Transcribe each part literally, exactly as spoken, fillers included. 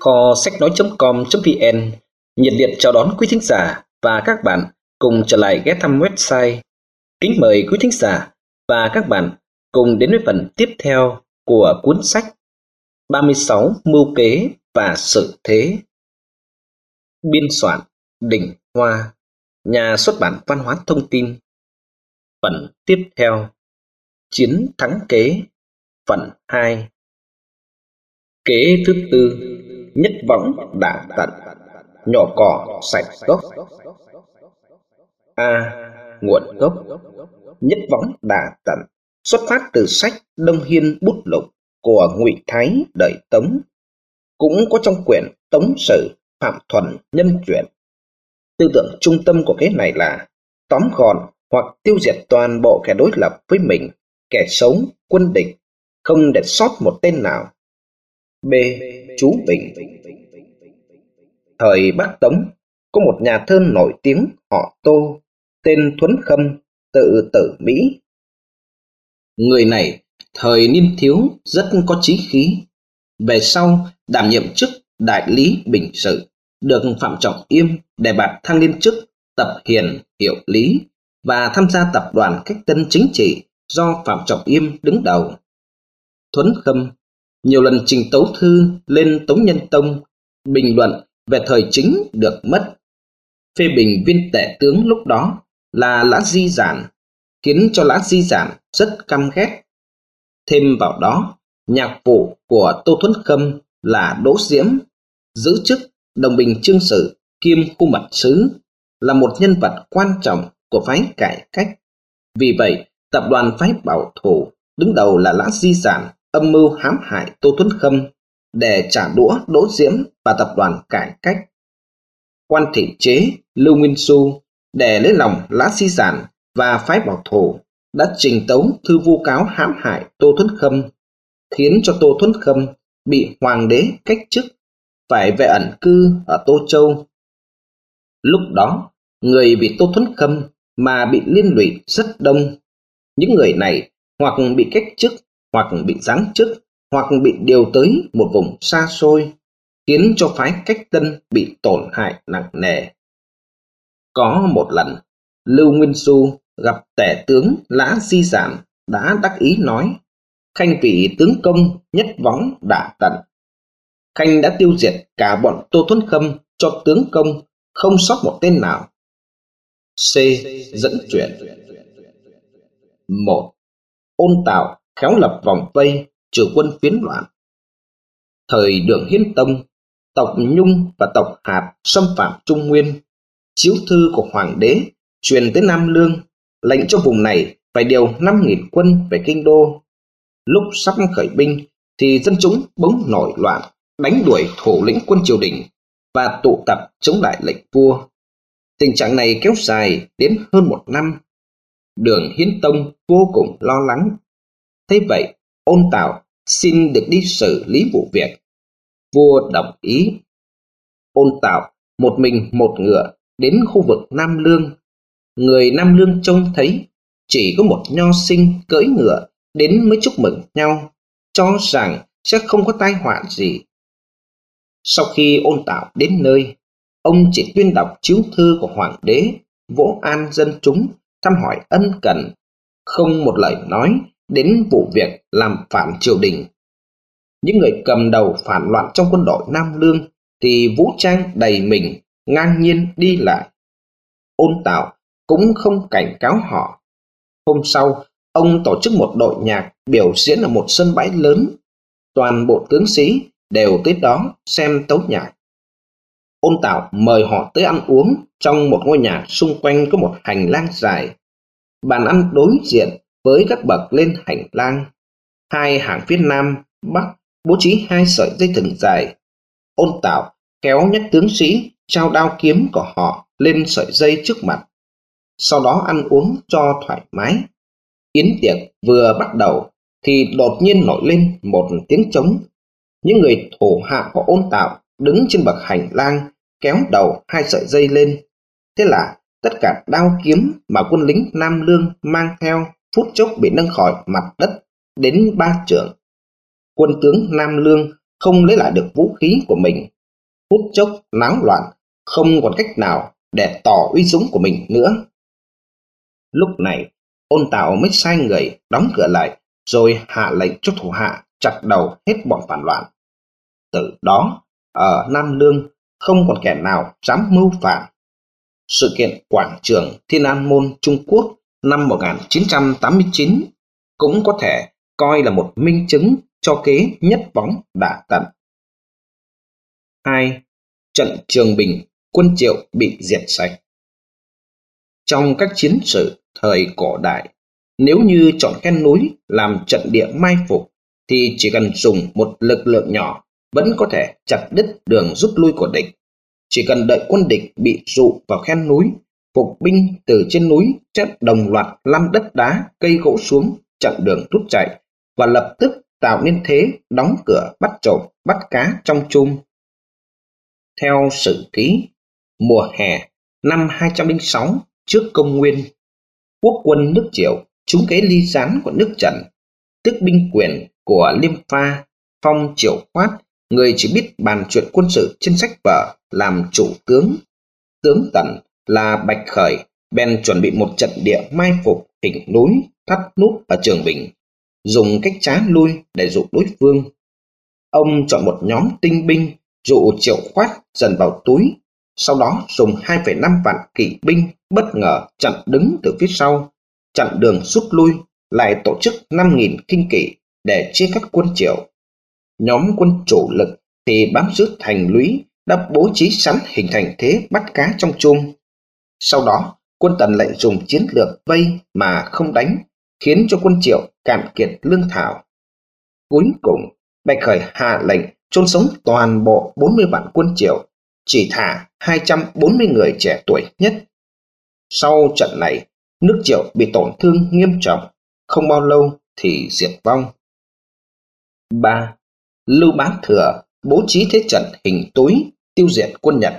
Kho sách nói.com.vn nhiệt liệt chào đón quý thính giả và các bạn cùng trở lại ghé thăm website. Kính mời quý thính giả và các bạn cùng đến với phần tiếp theo của cuốn sách ba mươi sáu Mưu kế và sự thế. Biên soạn Đình Hoa, nhà xuất bản Văn hóa Thông tin. Phần tiếp theo, Chiến thắng kế, phần hai. Kế thứ tư, nhất võng đả tận, nhỏ cỏ sạch gốc. A. Nguồn gốc. Nhất võng đả tận xuất phát từ sách Đông Hiên Bút Lục của Ngụy Thái đời Tống, cũng có trong quyển Tống Sử Phạm Thuần Nhân Truyện. Tư tưởng trung tâm của kế này là tóm gọn hoặc tiêu diệt toàn bộ kẻ đối lập với mình, kẻ xấu, quân địch, không để sót một tên nào. B. Chú Bình. Thời Bắc Tống, có một nhà thơ nổi tiếng họ Tô, tên Thuấn Khâm, tự tử Mỹ. Người này thời niên thiếu rất có chí khí. Về sau đảm nhiệm chức đại lý bình sự, được Phạm Trọng Yêm đề bạt thăng lên chức tập hiền hiệu lý và tham gia tập đoàn cách tân chính trị do Phạm Trọng Yêm đứng đầu. Thuấn Khâm nhiều lần trình tấu thư lên Tống Nhân Tông, bình luận về thời chính được mất, phê bình viên tể tướng lúc đó là Lã Di Giản, khiến cho Lã Di Giản rất căm ghét. Thêm vào đó, nhạc phụ của Tô Thuấn Khâm là Đỗ Diễm, giữ chức đồng bình chương sử kiêm khu mật sứ, là một nhân vật quan trọng của phái cải cách. Vì vậy, tập đoàn phái bảo thủ đứng đầu là Lã Di Giản âm mưu hãm hại Tô Thuấn Khâm để trả đũa Đỗ Diễm và tập đoàn cải cách. Quan Thị Chế, Lưu Nguyên Xu để lấy lòng Lã Di Giản và phái bảo thủ đã trình tấu thư vu cáo hãm hại Tô Thuấn Khâm, khiến cho Tô Thuấn Khâm bị hoàng đế cách chức, phải về ẩn cư ở Tô Châu. Lúc đó, người vì Tô Thuấn Khâm mà bị liên lụy rất đông. Những người này hoặc bị cách chức, hoặc bị giáng chức, hoặc bị điều tới một vùng xa xôi, khiến cho phái cách tân bị tổn hại nặng nề. Có một lần, Lưu Nguyên Xu gặp tể tướng Lã Di Giản đã đắc ý nói: Khanh vị tướng công nhất võng đả tận. Khanh đã tiêu diệt cả bọn Tô Thuấn Khâm cho tướng công, không sót một tên nào. C. Dẫn chuyện. Một. Ôn Tạo khéo lập vòng vây trừ quân phiến loạn. Thời Đường Hiến Tông, tộc Nhung và tộc Hạt xâm phạm Trung Nguyên. Chiếu thư của hoàng đế truyền tới Nam Lương, lệnh cho vùng này phải điều năm nghìn quân về kinh đô. Lúc sắp khởi binh thì dân chúng bỗng nổi loạn, đánh đuổi thủ lĩnh quân triều đình và tụ tập chống lại lệnh vua. Tình trạng này kéo dài đến hơn một năm. Đường Hiến Tông vô cùng lo lắng. Thế vậy, Ôn Tạo xin được đi xử lý vụ việc. Vua đồng ý. Ôn Tạo một mình một ngựa đến khu vực Nam Lương. Người Nam Lương trông thấy chỉ có một nho sinh cưỡi ngựa đến mới chúc mừng nhau, cho rằng sẽ không có tai họa gì. Sau khi Ôn Tạo đến nơi, ông chỉ tuyên đọc chiếu thư của hoàng đế, vỗ an dân chúng, thăm hỏi ân cần, không một lời nói đến vụ việc làm phản triều đình. Những người cầm đầu phản loạn trong quân đội Nam Lương thì vũ trang đầy mình, ngang nhiên đi lại. Ôn Tạo cũng không cảnh cáo họ. Hôm sau, ông tổ chức một đội nhạc biểu diễn ở một sân bãi lớn. Toàn bộ tướng sĩ đều tới đó xem tấu nhạc. Ôn Tạo mời họ tới ăn uống trong một ngôi nhà, xung quanh có một hành lang dài. Bàn ăn đối diện với các bậc lên hành lang. Hai hàng phía nam, bắc bố trí hai sợi dây thừng dài. Ôn Tạo kéo nhất tướng sĩ trao đao kiếm của họ lên sợi dây trước mặt. Sau đó ăn uống cho thoải mái. Yến tiệc vừa bắt đầu thì đột nhiên nổi lên một tiếng trống. Những người thủ hạ của Ôn Tạo đứng trên bậc hành lang kéo đầu hai sợi dây lên. Thế là tất cả đao kiếm mà quân lính Nam Lương mang theo phút chốc bị nâng khỏi mặt đất đến ba trượng. Quân tướng Nam Lương không lấy lại được vũ khí của mình phút chốc náo loạn, không còn cách nào để tỏ uy dũng của mình nữa. Lúc này, Ôn Tào mới sai người đóng cửa lại, rồi hạ lệnh cho thủ hạ chặt đầu hết bọn phản loạn. Từ đó, ở Nam Lương không còn kẻ nào dám mưu phản. Sự kiện quảng trường Thiên An Môn Trung Quốc năm một nghìn chín trăm tám mươi chín cũng có thể coi là một minh chứng cho kế nhất võng đã tận. hai. Trận Trường Bình, quân Triệu bị diệt sạch. Trong các chiến sự thời cổ đại, nếu như chọn khe núi làm trận địa mai phục thì chỉ cần dùng một lực lượng nhỏ vẫn có thể chặt đứt đường rút lui của địch. Chỉ cần đợi quân địch bị dụ vào khe núi, phục binh từ trên núi sẽ đồng loạt lăn đất đá, cây gỗ xuống chặn đường rút chạy và lập tức tạo nên thế đóng cửa bắt trộm, bắt cá trong chum. Theo sử ký, mùa hè năm hai trăm lẻ sáu trước công nguyên, quốc quân nước Triệu trúng kế ly gián của nước Trần, tức binh quyền của Liêm Pha, phong Triệu Khoát, người chỉ biết bàn chuyện quân sự trên sách vở, làm chủ tướng. Tướng Tần là Bạch Khởi bèn chuẩn bị một trận địa mai phục hình núi thắt nút ở Trường Bình, dùng cách trá lui để dụ đối phương. Ông chọn một nhóm tinh binh dụ Triệu Khoát dần vào túi, sau đó dùng hai phẩy năm vạn kỵ binh bất ngờ chặn đứng từ phía sau, chặn đường rút lui, lại tổ chức năm nghìn kinh kỵ để chia cắt quân Triệu. Nhóm quân chủ lực thì bám giữ thành lũy, đã bố trí sẵn hình thành thế bắt cá trong chum. Sau đó, quân Tần lại dùng chiến lược vây mà không đánh, khiến cho quân Triệu cạn kiệt lương thảo. Cuối cùng, Bạch Khởi hạ lệnh chôn sống toàn bộ bốn mươi vạn quân Triệu, chỉ thả hai trăm bốn mươi người trẻ tuổi nhất. Sau trận này, nước Triệu bị tổn thương nghiêm trọng, không bao lâu thì diệt vong. ba. Lưu Bá Thừa bố trí thế trận hình túi tiêu diệt quân Nhật.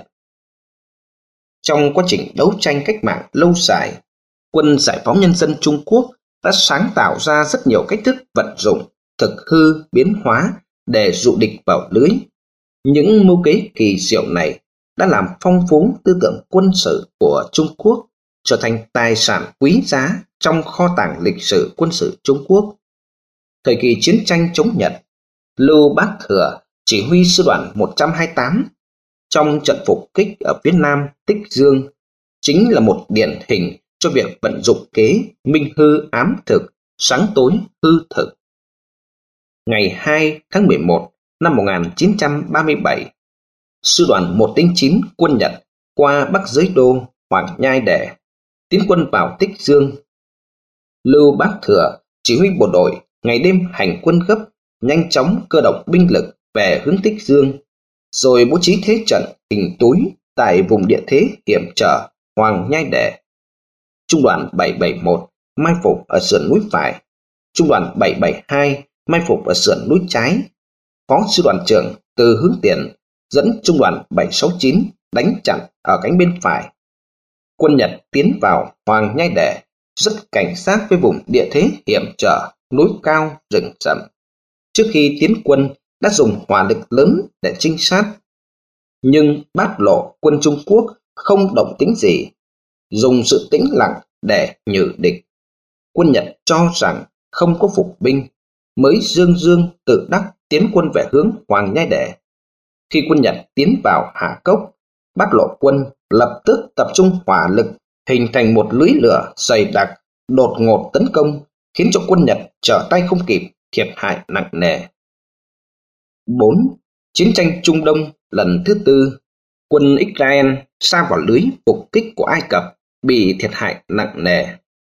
Trong quá trình đấu tranh cách mạng lâu dài, quân Giải phóng Nhân dân Trung Quốc đã sáng tạo ra rất nhiều cách thức vận dụng, thực hư, biến hóa để dụ địch vào lưới. Những mưu kế kỳ diệu này đã làm phong phú tư tưởng quân sự của Trung Quốc, trở thành tài sản quý giá trong kho tàng lịch sử quân sự Trung Quốc. Thời kỳ chiến tranh chống Nhật, Lưu Bá Thừa chỉ huy sư đoàn một trăm hai mươi tám trong trận phục kích ở phía nam Tích Dương, chính là một điển hình cho việc vận dụng kế minh hư ám thực, sáng tối hư thực. Ngày hai tháng mười một năm một nghìn chín trăm ba mươi bảy, sư đoàn một không chín quân Nhật qua Bắc Giới Đô, Hoàng Nhai Để, tiến quân vào Tích Dương. Lưu Bá Thừa chỉ huy bộ đội ngày đêm hành quân gấp, nhanh chóng cơ động binh lực về hướng Tích Dương, rồi bố trí thế trận hình túi tại vùng địa thế hiểm trở Hoàng Nhai Để. Trung đoàn bảy bảy một mai phục ở sườn núi phải, trung đoàn bảy bảy hai mai phục ở sườn núi trái. Phó sư đoàn trưởng từ hướng tiền dẫn trung đoàn bảy sáu chín đánh chặn ở cánh bên phải. Quân Nhật tiến vào Hoàng Nhai Để rất cảnh giác với vùng địa thế hiểm trở, núi cao, rừng rậm. Trước khi tiến quân đã dùng hỏa lực lớn để trinh sát. Nhưng Bát Lộ quân Trung Quốc không động tĩnh gì, dùng sự tĩnh lặng để nhử địch. Quân Nhật cho rằng không có phục binh, mới dương dương tự đắc tiến quân về hướng Hoàng Nhai Để. Khi quân Nhật tiến vào Hà Cốc, Bát Lộ quân lập tức tập trung hỏa lực, hình thành một lưới lửa dày đặc, đột ngột tấn công, khiến cho quân Nhật trở tay không kịp, thiệt hại nặng nề. bốn. Chiến tranh Trung Đông lần thứ tư, quân Israel sa vào lưới phục kích của Ai Cập, bị thiệt hại nặng nề.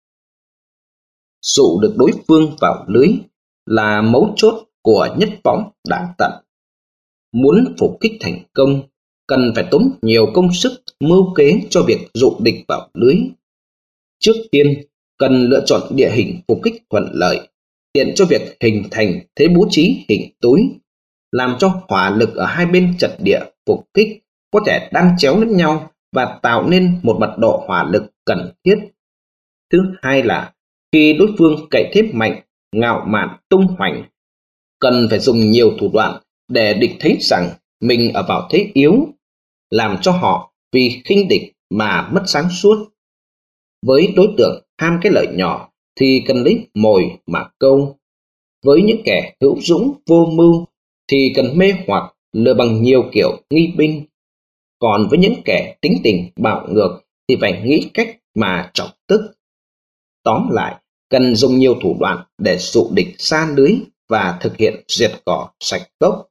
Dụ được đối phương vào lưới là mấu chốt của nhất võng đảng tận. Muốn phục kích thành công, cần phải tốn nhiều công sức mưu kế cho việc dụ địch vào lưới. Trước tiên, cần lựa chọn địa hình phục kích thuận lợi, tiện cho việc hình thành thế bố trí hình túi, làm cho hỏa lực ở hai bên trận địa phục kích có thể đan chéo lẫn nhau và tạo nên một mật độ hỏa lực cần thiết. Thứ hai là khi đối phương cậy thế mạnh, ngạo mạn tung hoành, cần phải dùng nhiều thủ đoạn để địch thấy rằng mình ở vào thế yếu, làm cho họ vì khinh địch mà mất sáng suốt. Với đối tượng ham cái lợi nhỏ thì cần lấy mồi mà câu. Với những kẻ hữu dũng vô mưu thì cần mê hoặc lừa bằng nhiều kiểu nghi binh. Còn với những kẻ tính tình bạo ngược thì phải nghĩ cách mà chọc tức. Tóm lại, cần dùng nhiều thủ đoạn để dụ địch sa lưới và thực hiện diệt cỏ sạch gốc.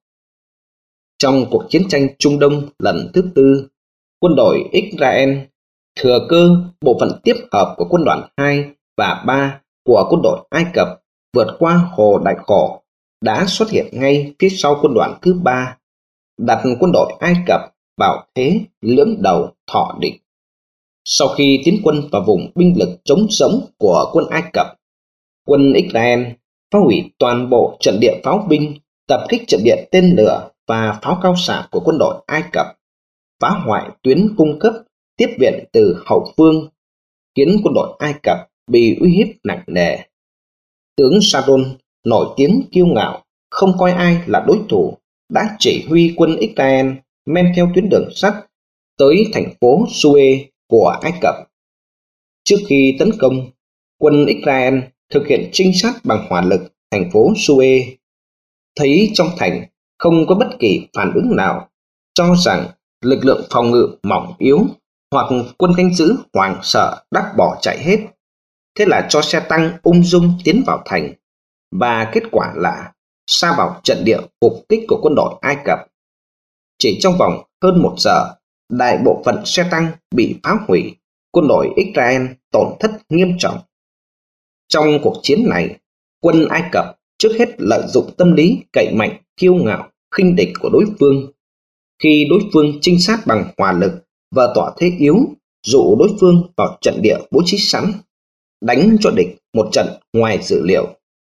Trong cuộc chiến tranh Trung Đông lần thứ tư, quân đội Israel thừa cơ bộ phận tiếp hợp của quân đoàn hai và ba của quân đội Ai Cập vượt qua hồ Đại Khổ đã xuất hiện ngay phía sau quân đoàn thứ ba, đặt quân đội Ai Cập vào thế lưỡng đầu thọ địch. Sau khi tiến quân vào vùng binh lực trống rỗng của quân Ai Cập, quân Israel phá hủy toàn bộ trận địa pháo binh, tập kích trận địa tên lửa và pháo cao xạ của quân đội Ai Cập, phá hoại tuyến cung cấp tiếp viện từ hậu phương, khiến quân đội Ai Cập bị uy hiếp nặng nề. Tướng Sharon nổi tiếng kiêu ngạo, không coi ai là đối thủ, đã chỉ huy quân Israel men theo tuyến đường sắt tới thành phố Suez của Ai Cập. Trước khi tấn công, quân Israel thực hiện trinh sát bằng hỏa lực thành phố Suez. Thấy trong thành không có bất kỳ phản ứng nào, cho rằng lực lượng phòng ngự mỏng yếu hoặc quân canh giữ hoảng sợ đã bỏ chạy hết. Thế là cho xe tăng ung dung tiến vào thành, và kết quả là sa vào trận địa phục kích của quân đội Ai Cập. Chỉ trong vòng hơn một giờ, đại bộ phận xe tăng bị phá hủy, quân đội Israel tổn thất nghiêm trọng. Trong cuộc chiến này, quân Ai Cập trước hết lợi dụng tâm lý cậy mạnh, kiêu ngạo, khinh địch của đối phương. Khi đối phương trinh sát bằng hỏa lực và tỏ thế yếu, dụ đối phương vào trận địa bố trí sẵn, đánh cho địch một trận ngoài dự liệu.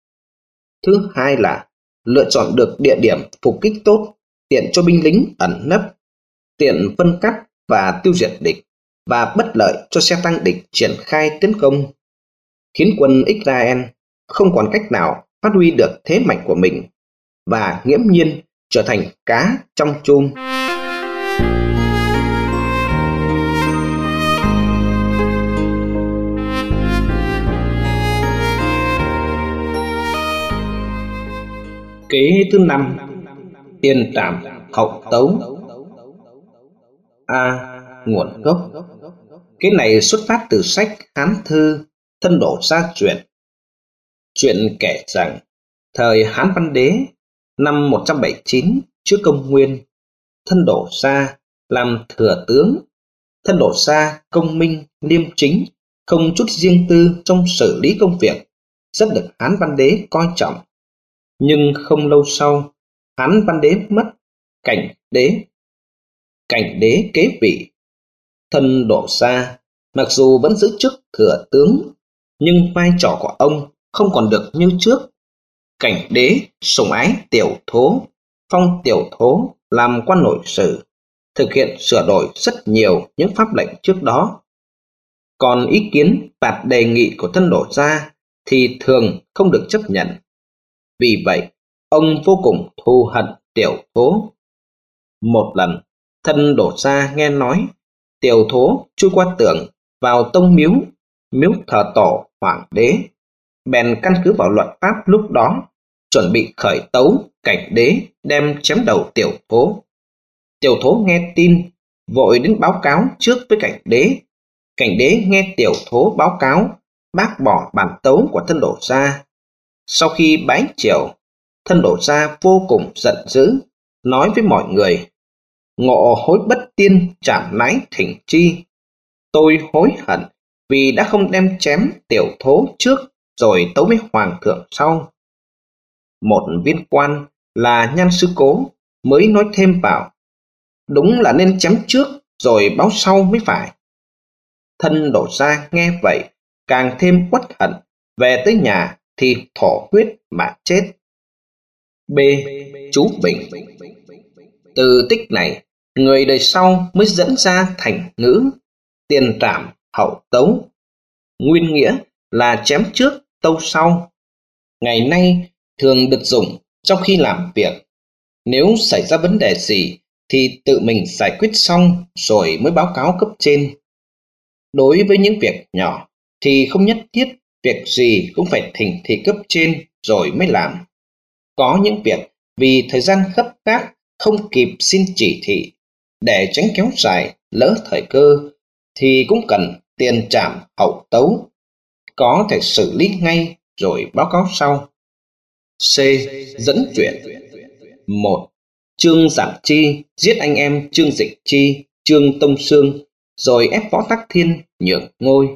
Thứ hai là lựa chọn được địa điểm phục kích tốt, tiện cho binh lính ẩn nấp, tiện phân cắt và tiêu diệt địch, và bất lợi cho xe tăng địch triển khai tấn công, khiến quân Israel không còn cách nào phát huy được thế mạnh của mình và nghiễm nhiên trở thành cá trong chum. Kế thứ năm, tiền trảm hậu tấu. A. Nguồn gốc. Cái này xuất phát từ sách Hán Thư Thân Đổ Gia Truyện. Chuyện kể rằng thời Hán Văn Đế năm một trăm bảy mươi chín trước công nguyên, Thân Đổ Gia làm thừa tướng. Thân Đổ Gia công minh, liêm chính, không chút riêng tư trong xử lý công việc, rất được Hán Văn Đế coi trọng. Nhưng không lâu sau, Hán Văn Đế mất, Cảnh Đế Cảnh Đế kế vị. Thân Đổ Gia mặc dù vẫn giữ chức thừa tướng, nhưng vai trò của ông không còn được như trước. Cảnh Đế sủng ái Tiểu Thố, phong Tiểu Thố làm quan nội sử, thực hiện sửa đổi rất nhiều những pháp lệnh trước đó. Còn ý kiến phạt đề nghị của Thân Đổ Gia thì thường không được chấp nhận. Vì vậy, ông vô cùng thù hận Tiểu Thố. Một lần, Thân Đổ Gia nghe nói Tiểu Thố chui qua tường vào tông miếu, miếu thờ tổ hoàng đế, bèn căn cứ vào luật pháp lúc đó, chuẩn bị khởi tấu Cảnh Đế đem chém đầu Tiểu Thố. Tiểu Thố nghe tin, vội đến báo cáo trước với Cảnh Đế. Cảnh Đế nghe Tiểu Thố báo cáo, bác bỏ bản tấu của Thân Đổ Gia. Sau khi bái triều, Thân Đổ Gia vô cùng giận dữ, nói với mọi người: Ngộ hối bất tiên, trảm nái thỉnh chi. Tôi hối hận vì đã không đem chém Tiểu Thố trước rồi tấu với hoàng thượng sau. Một viên quan là Nhan Sư Cố mới nói thêm vào: Đúng là nên chém trước rồi báo sau mới phải. Thân Đổ Gia nghe vậy càng thêm uất hận, về tới nhà thì thổ huyết mà chết. B. Chú Bình. Từ tích này, người đời sau mới dẫn ra thành ngữ tiền trảm hậu tấu, nguyên nghĩa là chém trước tâu sau. Ngày nay thường được dùng trong khi làm việc. Nếu xảy ra vấn đề gì thì tự mình giải quyết xong rồi mới báo cáo cấp trên. Đối với những việc nhỏ thì không nhất thiết việc gì cũng phải thỉnh thị cấp trên rồi mới làm. Có những việc vì thời gian gấp gáp không kịp xin chỉ thị, để tránh kéo dài lỡ thời cơ thì cũng cần tiền trảm hậu tấu, có thể xử lý ngay rồi báo cáo sau. C. Dẫn chuyện. Một. Trương Giản Chi giết anh em Trương Dịch Chi, Trương Tông Xương, rồi ép Võ Tắc Thiên nhượng ngôi.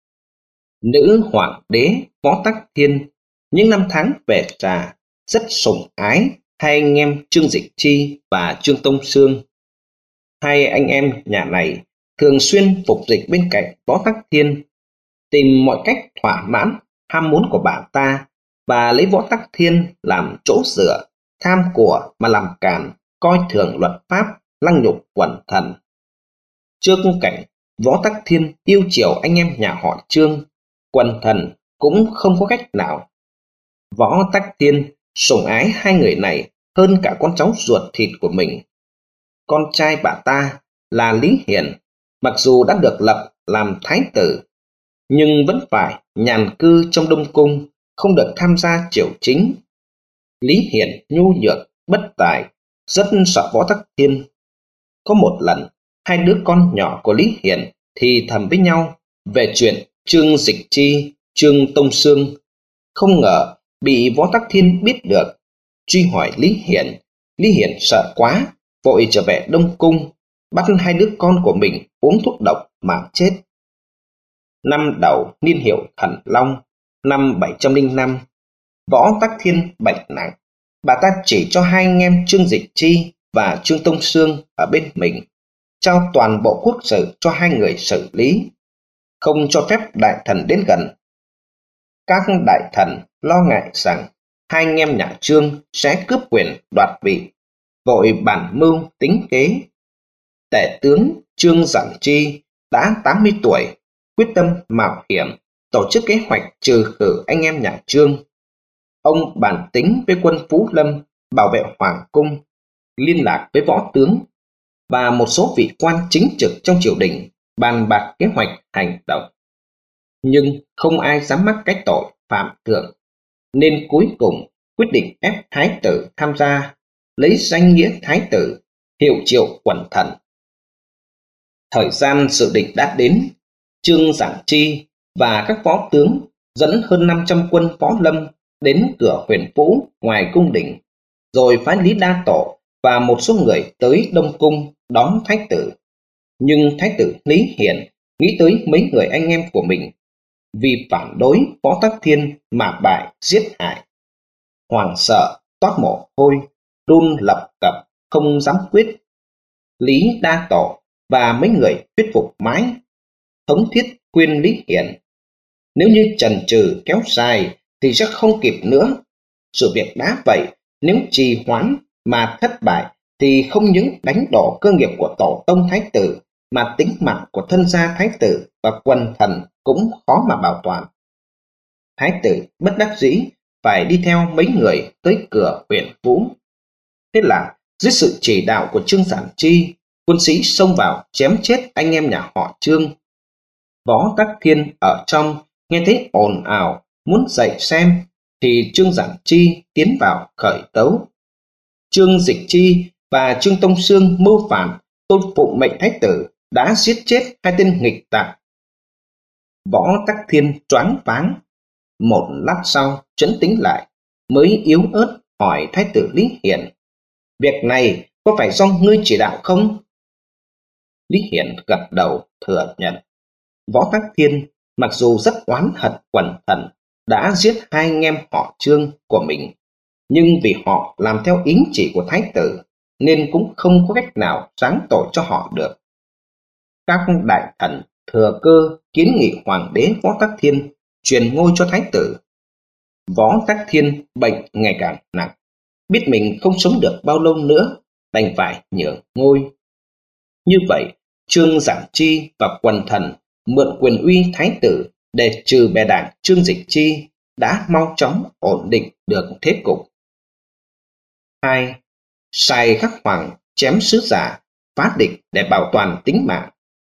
Nữ hoàng đế Võ Tắc Thiên những năm tháng về già rất sủng ái hai anh em Trương Dịch Chi và Trương Tông Xương. Hai anh em nhà này thường xuyên phục dịch bên cạnh Võ Tắc Thiên, tìm mọi cách thỏa mãn ham muốn của bà ta và lấy Võ Tắc Thiên làm chỗ dựa, tham của mà làm càn, coi thường luật pháp, lăng nhục quần thần. Trước cảnh Võ Tắc Thiên yêu chiều anh em nhà họ Trương, quần thần cũng không có cách nào. Võ Tắc Thiên sủng ái hai người này hơn cả con cháu ruột thịt của mình. Con trai bà ta là Lý Hiển, mặc dù đã được lập làm thái tử, nhưng vẫn phải nhàn cư trong Đông Cung, không được tham gia triều chính. Lý Hiển nhu nhược, bất tài, rất sợ Võ Tắc Thiên. Có một lần, hai đứa con nhỏ của Lý Hiển thì thầm với nhau về chuyện Trương Dịch Chi, Trương Tông Xương. Không ngờ bị Võ Tắc Thiên biết được, truy hỏi Lý Hiển. Lý Hiển sợ quá, vội trở về Đông Cung, bắt hai đứa con của mình uống thuốc độc mà chết. Năm đầu niên hiệu Thần Long, năm bảy trăm lẻ năm, Võ Tắc Thiên bệnh nặng. Bà ta chỉ cho hai anh em Trương Dịch Chi và Trương Tông Xương ở bên mình, trao toàn bộ quốc sự cho hai người xử lý, không cho phép đại thần đến gần. Các đại thần lo ngại rằng hai anh em nhà Trương sẽ cướp quyền đoạt vị, vội bàn mưu tính kế. Tể tướng Trương Giản Chi đã tám mươi tuổi, quyết tâm mạo hiểm tổ chức kế hoạch trừ khử anh em nhà Trương. Ông bàn tính với quân Phú Lâm bảo vệ hoàng cung, liên lạc với võ tướng và một số vị quan chính trực trong triều đình, bàn bạc kế hoạch hành động. Nhưng không ai dám mắc cái tội phạm thượng, nên cuối cùng quyết định ép thái tử tham gia, lấy danh nghĩa thái tử hiệu triệu quần thần. Thời gian dự định đã đến. Trương Giản Chi và các võ tướng dẫn hơn năm trăm quân võ lâm đến cửa Huyền Vũ ngoài cung đình, rồi phái Lý Đa Tổ và một số người tới Đông Cung đón thái tử. Nhưng thái tử Lý Hiển nghĩ tới mấy người anh em của mình, vì phản đối Võ Tắc Thiên mà bại giết hại. Hoàng sợ toát mồ hôi, run lập cập, không dám quyết. Lý Đa Tổ và mấy người thuyết phục mãi, thống thiết khuyên Lý Hiển nếu như chần chừ kéo dài thì sẽ không kịp nữa. Sự việc đã vậy, nếu trì hoãn mà thất bại thì không những đánh đổ cơ nghiệp của tổ tông thái tử, mà tính mạng của thân gia thái tử và quần thần cũng khó mà bảo toàn. Thái tử bất đắc dĩ phải đi theo mấy người tới cửa Huyền Vũ. Thế là dưới sự chỉ đạo của Trương Giản Chi, quân sĩ xông vào chém chết anh em nhà họ Trương. Võ Tắc Thiên ở trong nghe thấy ồn ào muốn dậy xem, thì Trương Giản Chi tiến vào khởi tấu. Trương Dịch Chi và Trương Tông Xương mưu phản, tôn phụng mệnh thái tử, đã giết chết hai tên nghịch tặc. Võ Tắc Thiên choáng váng, một lát sau trấn tĩnh lại, mới yếu ớt hỏi thái tử Lý Hiển: việc này có phải do ngươi chỉ đạo không? Lý Hiển gật đầu thừa nhận. Võ Tắc Thiên mặc dù rất oán hận quần thần đã giết hai anh em họ Trương của mình, nhưng vì họ làm theo ý chỉ của thái tử nên cũng không có cách nào giáng tội cho họ được. Các đại thần thừa cơ kiến nghị hoàng đế Võ Tắc Thiên truyền ngôi cho thái tử. Võ Tắc Thiên bệnh ngày càng nặng, biết mình không sống được bao lâu nữa, đành phải nhường ngôi. Như vậy, Trương Giản Chi và quần thần mượn quyền uy thái tử để trừ bè đảng Trương Dịch Chi, đã mau chóng ổn định được thế cục. hai. Sai Khắc Hoàng chém sứ giả, phá địch để bảo toàn tính mạng.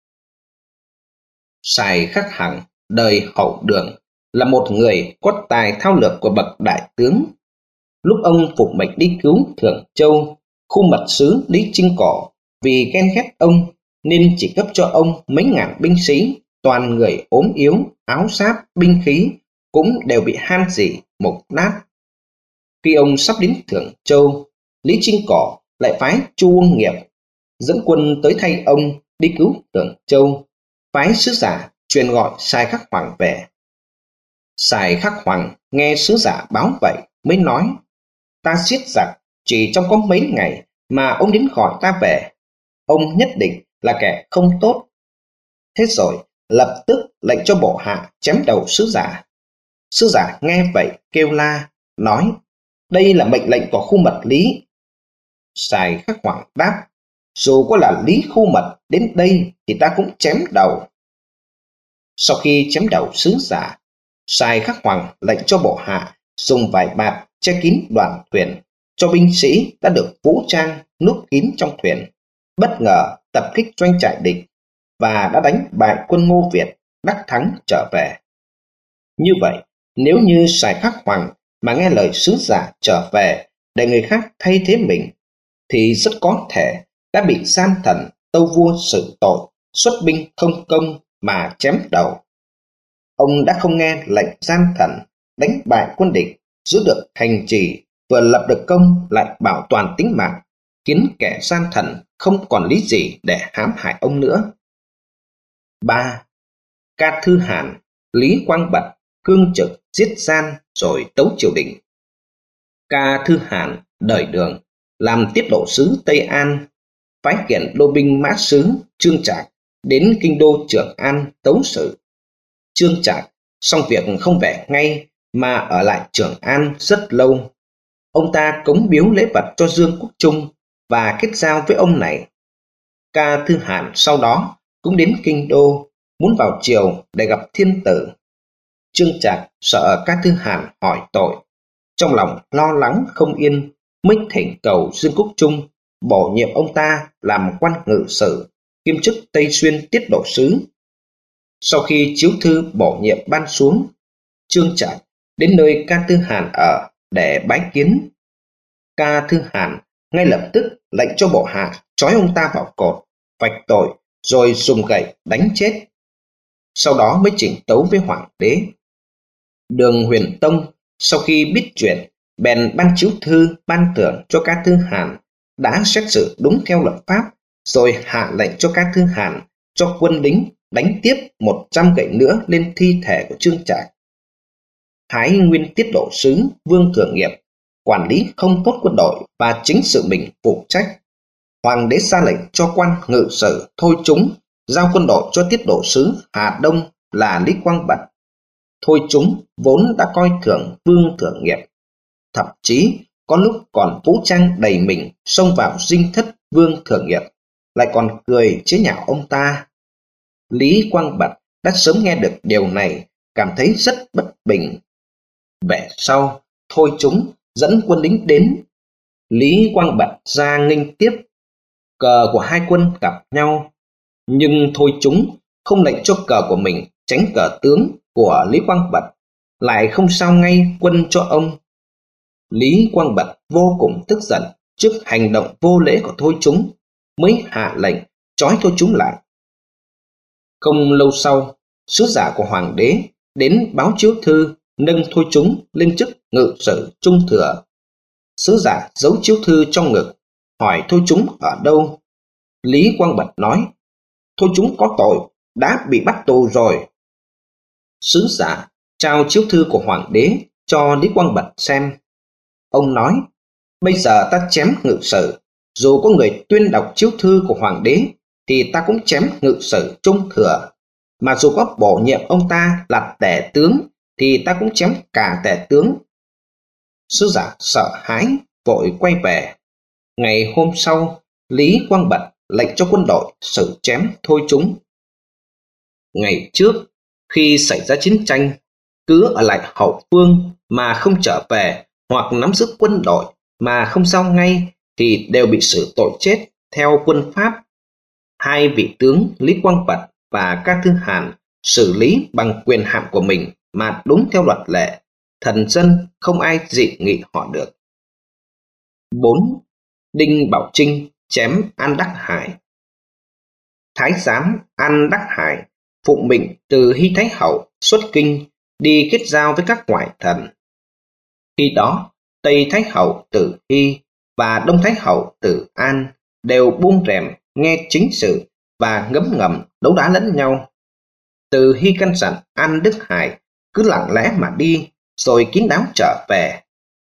Sài Khắc Hằng, đời Hậu Đường, là một người có tài thao lược của bậc đại tướng. Lúc ông phục mệnh đi cứu Thường Châu, khu mật sứ Lý Trinh Cổ vì ghen ghét ông nên chỉ cấp cho ông mấy ngàn binh sĩ, toàn người ốm yếu, áo giáp, binh khí cũng đều bị han rỉ, mục nát. Khi ông sắp đến Thường Châu, Lý Trinh Cổ lại phái Chu Uông Nghiệp dẫn quân tới thay ông đi cứu Thường Châu, phái sứ giả truyền gọi Sài Khắc Hoàng về. Sài Khắc Hoàng nghe sứ giả báo vậy mới nói: ta giết giặc chỉ trong có mấy ngày mà ông đến gọi ta về, ông nhất định là kẻ không tốt. Thế rồi lập tức lệnh cho bộ hạ chém đầu sứ giả. Sứ giả nghe vậy kêu la, nói: đây là mệnh lệnh của khu mật Lý. Sài Khắc Hoàng đáp: dù có là Lý khu mật đến đây thì ta cũng chém đầu. Sau khi chém đầu sứ giả, Sài Khắc Hoàng lệnh cho bộ hạ dùng vải bạt che kín đoàn thuyền, cho binh sĩ đã được vũ trang núp kín trong thuyền, bất ngờ tập kích doanh trại địch và đã đánh bại quân Ngô Việt, đắc thắng trở về. Như vậy, nếu như Sài Khắc Hoàng mà nghe lời sứ giả trở về để người khác thay thế mình, thì rất có thể đã bị gian thần tâu vua xử tội, xuất binh không công mà chém đầu. Ông đã không nghe lệnh gian thần, đánh bại quân địch, giữ được thành trì, vừa lập được công lại bảo toàn tính mạng, khiến kẻ gian thần không còn lý gì để hãm hại ông nữa. ba. Ca Thư Hàn, Lý Quang Bật cương trực giết gian rồi tấu triều đình. Ca Thư Hàn, đời Đường, làm tiết độ sứ Tây An, phái kiện đô binh mã sứ Trương Trạc đến kinh đô Trường An tấu sự. Trương Trạc xong việc không về ngay mà ở lại Trường An rất lâu. Ông ta cống biếu lễ vật cho Dương Quốc Trung và kết giao với ông này. Ca Thư Hàn sau đó cũng đến kinh đô, muốn vào triều để gặp thiên tử. Trương Trạc sợ Ca Thư Hàn hỏi tội, trong lòng lo lắng không yên, mới thỉnh cầu Dương Quốc Trung bổ nhiệm ông ta làm quan ngự sử, kiêm chức Tây Xuyên tiết độ sứ. Sau khi chiếu thư bổ nhiệm ban xuống, Trương Trạc đến nơi Ca Thư Hàn ở để bái kiến. Ca Thư Hàn ngay lập tức lệnh cho bộ hạ trói ông ta vào cột, vạch tội rồi dùng gậy đánh chết. Sau đó mới chỉnh tấu với hoàng đế. Đường Huyền Tông sau khi biết chuyện bèn ban chiếu thư ban thưởng cho Ca Thư Hàn, đã xét xử đúng theo luật pháp, rồi hạ lệnh cho Ca Thư Hàn cho quân lính đánh tiếp một trăm gậy nữa lên thi thể của Trương Trạc. Thái Nguyên tiết độ sứ Vương Thừa Nghiệp quản lý không tốt quân đội và chính sự mình phụ trách. Hoàng đế ra lệnh cho quan ngự sử Thôi Chúng giao quân đội cho tiết độ sứ Hà Đông là Lý Quang Bật. Thôi Chúng vốn đã coi thường Vương Thừa Nghiệp, thậm chí có lúc còn vũ trang đầy mình xông vào dinh thất Vương Thừa Nghiệp, lại còn cười chế nhạo ông ta. Lý Quang Bật đã sớm nghe được điều này, cảm thấy rất bất bình. Về sau, Thôi Chúng dẫn quân lính đến. Lý Quang Bật ra nghênh tiếp. Cờ của hai quân gặp nhau, nhưng Thôi Chúng không lệnh cho cờ của mình tránh cờ tướng của Lý Quang Bật, lại không sao ngay quân cho ông. Lý Quang Bật vô cùng tức giận trước hành động vô lễ của Thôi Chúng, mới hạ lệnh trói Thôi Chúng lại. Không lâu sau, sứ giả của hoàng đế đến báo chiếu thư nâng Thôi Chúng lên chức ngự sử trung thừa. Sứ giả giấu chiếu thư trong ngực, hỏi Thôi Chúng ở đâu. Lý Quang Bật nói: Thôi Chúng có tội, đã bị bắt tù rồi. Sứ giả trao chiếu thư của hoàng đế cho Lý Quang Bật xem. Ông nói: bây giờ ta chém ngự sử, dù có người tuyên đọc chiếu thư của hoàng đế thì ta cũng chém ngự sử trung thừa, mà dù có bổ nhiệm ông ta là tể tướng thì ta cũng chém cả tể tướng. Sứ giả sợ hãi vội quay về. Ngày hôm sau, Lý Quang Bật lệnh cho quân đội xử chém Thôi Chúng. Ngày trước, khi xảy ra chiến tranh, cứ ở lại hậu phương mà không trở về, hoặc nắm giữ quân đội mà không giao ngay, thì đều bị xử tội chết theo quân Pháp. Hai vị tướng Lý Quang Bật và Ca Thư Hàn xử lý bằng quyền hạn của mình mà đúng theo luật lệ, thần dân không ai dị nghị họ được. bốn. Đinh Bảo Trinh chém An Đắc Hải. Thái giám An Đắc Hải phụng mệnh từ Hy Thái Hậu xuất kinh đi kết giao với các ngoại thần. Khi đó Tây Thái Hậu Tử Hy và Đông Thái Hậu Tử An đều buông rèm nghe chính sự và ngấm ngầm đấu đá lẫn nhau. Từ Hy căn dặn An Đức Hải cứ lặng lẽ mà đi, rồi kín đáo trở về.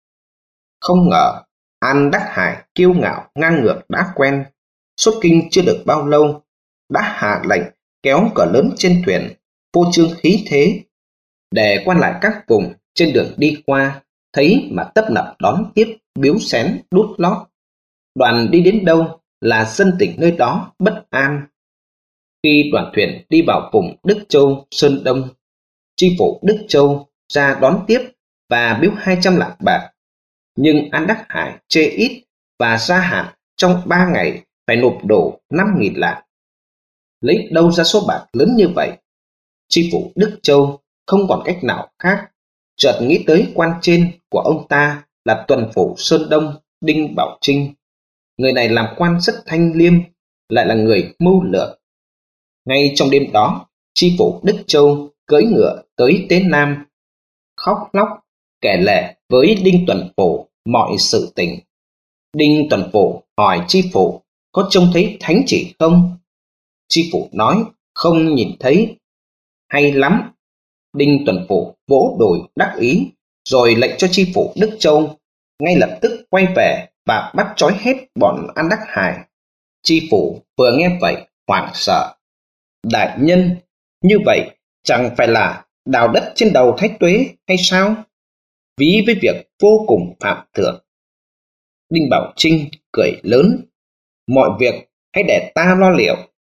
Không ngờ An Đắc Hải kiêu ngạo ngang ngược đã quen, xuất kinh chưa được bao lâu đã hạ lệnh kéo cờ lớn trên thuyền, phô trương khí thế, để quan lại các vùng trên đường đi qua thấy mà tấp nập đón tiếp, biếu xén đút lót. Đoàn đi đến đâu là dân tình nơi đó bất an. Khi đoàn thuyền đi vào vùng Đức Châu Sơn Đông, tri phủ Đức Châu ra đón tiếp và biếu hai trăm lạng bạc, nhưng An Đắc Hải chê ít và gia hạn trong ba ngày phải nộp đủ năm nghìn lạng. Lấy đâu ra số bạc lớn như vậy? Tri phủ Đức Châu không còn cách nào khác, chợt nghĩ tới quan trên của ông ta là tuần phủ Sơn Đông Đinh Bảo Trinh. Người này làm quan rất thanh liêm, lại là người mưu lược. Ngay trong đêm đó, tri phủ Đức Châu cưỡi ngựa tới Tế Nam, khóc lóc kể lể với Đinh Tuần Phủ mọi sự tình. Đinh Tuần Phủ hỏi tri phủ có trông thấy thánh chỉ không? Tri phủ nói không nhìn thấy. Hay lắm! Đinh Tuần Phủ vỗ đùi đắc ý, rồi lệnh cho tri phủ Đức Châu ngay lập tức quay về và bắt trói hết bọn An Đắc Hải. Tri phủ vừa nghe vậy hoảng sợ. Đại nhân, như vậy chẳng phải là đào đất trên đầu Thái Tuế hay sao? Ví với việc vô cùng phạm thượng. Đinh Bảo Trinh cười lớn. Mọi việc hãy để ta lo liệu.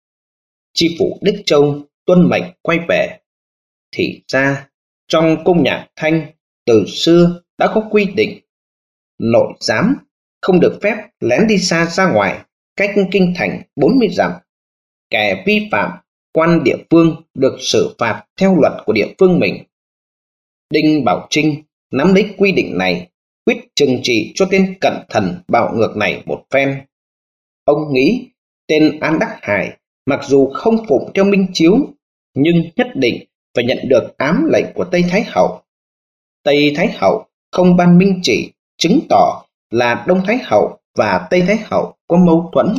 Tri phủ Đức Châu tuân mệnh quay về. Thì ra trong cung nhạc Thanh từ xưa đã có quy định nội giám không được phép lén đi xa ra ngoài cách kinh thành bốn mươi dặm. Kẻ vi phạm, quan địa phương được xử phạt theo luật của địa phương mình. Đinh Bảo Trinh nắm lấy quy định này, quyết trừng trị cho tên cận thần bạo ngược này một phen. Ông nghĩ tên An Đắc Hải mặc dù không phụng theo minh chiếu, nhưng nhất định phải nhận được ám lệnh của Tây Thái Hậu. Tây Thái Hậu không ban minh chỉ, chứng tỏ là Đông Thái Hậu và Tây Thái Hậu có mâu thuẫn.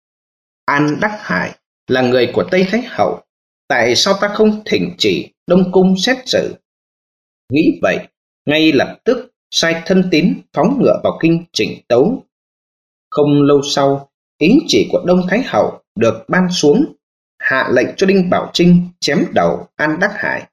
An Đắc Hải là người của Tây Thái Hậu, tại sao ta không thỉnh chỉ Đông Cung xét xử? Nghĩ vậy, ngay lập tức sai thân tín phóng ngựa vào kinh chỉnh tấu. Không lâu sau, ý chỉ của Đông Thái Hậu được ban xuống, hạ lệnh cho Đinh Bảo Trinh chém đầu An Đắc Hải.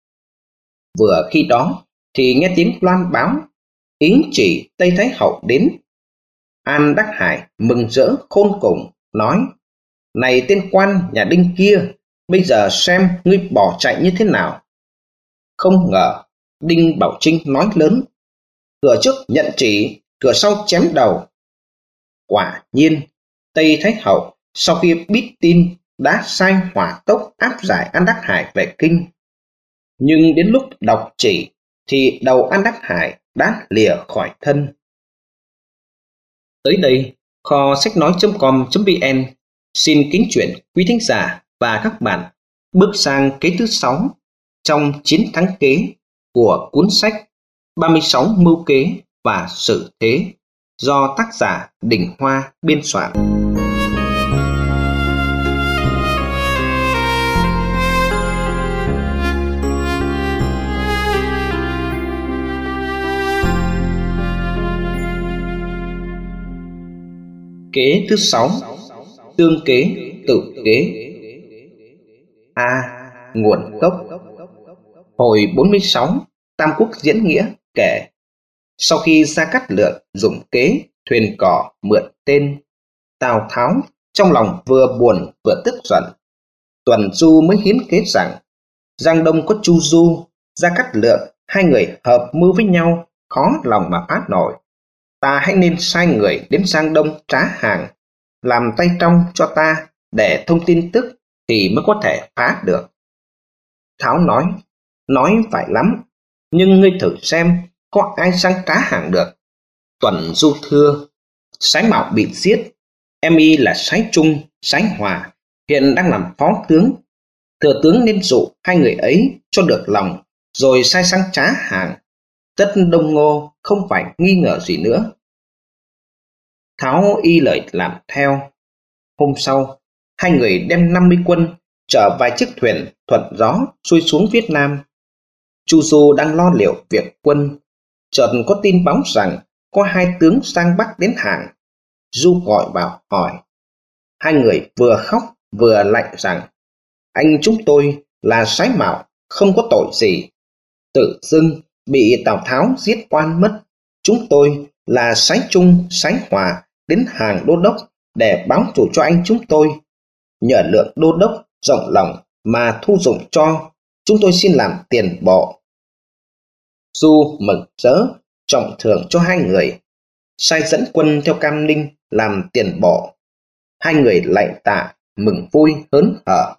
Vừa khi đó thì nghe tiếng loan báo ý chỉ Tây Thái Hậu đến. An Đắc Hải mừng rỡ khôn cùng, nói: Này tên quan nhà Đinh kia, bây giờ xem ngươi bỏ chạy như thế nào. Không ngờ Đinh Bảo Trinh nói lớn: Cửa trước nhận chỉ, cửa sau chém đầu. Quả nhiên Tây Thái Hậu sau khi biết tin đã sai hỏa tốc áp giải An Đắc Hải về kinh. Nhưng đến lúc đọc chỉ thì đầu An Đắc Hải đã lìa khỏi thân. Tới đây, kho sách nói chấm com chấm vn xin kính chuyển quý thính giả và các bạn bước sang kế thứ sáu trong chiến thắng kế của cuốn sách ba mươi sáu mưu kế và sự thế do tác giả Đình Hoa biên soạn. Kế thứ sáu, tương kế tự kế. A. Nguồn gốc. Hồi bốn mươi sáu, Tam Quốc diễn nghĩa kể: Sau khi Gia Cát Lượng dùng kế thuyền cỏ mượn tên, Tào Tháo trong lòng vừa buồn vừa tức giận. Tuần Du mới hiến kế rằng Giang Đông có Chu Du, Gia Cát Lượng, hai người hợp mưu với nhau, khó lòng mà phá nổi. Ta hãy nên sai người đến Giang Đông trá hàng, làm tay trong cho ta để thông tin tức thì mới có thể phá được. Tháo nói, nói phải lắm, nhưng ngươi thử xem có ai sang trá hàng được. Tuần Du thưa, Sái Mạo bị giết, em y là Sái Trung, Sái Hòa hiện đang làm phó tướng. Thừa tướng nên dụ hai người ấy cho được lòng, rồi sai sang trá hàng. Tất Đông Ngô không phải nghi ngờ gì nữa. Tháo y lời làm theo. Hôm sau, hai người đem năm mươi quân chở vài chiếc thuyền thuận gió xuôi xuống Việt Nam. Chu Du đang lo liệu việc quân, chợt có tin báo rằng có hai tướng sang Bắc đến hàng. Du gọi vào hỏi. Hai người vừa khóc vừa lạnh rằng: anh chúng tôi là Sái Mạo, không có tội gì, tự dưng bị Tào Tháo giết oan mất. Chúng tôi là Sái Trung, Sái Hòa đến hàng đô đốc để báo thù cho anh chúng tôi. Nhờ lượng đô đốc rộng lòng mà thu dụng cho, chúng tôi xin làm tiền bộ. Du mừng rỡ, trọng thưởng cho hai người, sai dẫn quân theo Cam Ninh làm tiền bộ. Hai người lạy tạ, mừng vui hớn hở.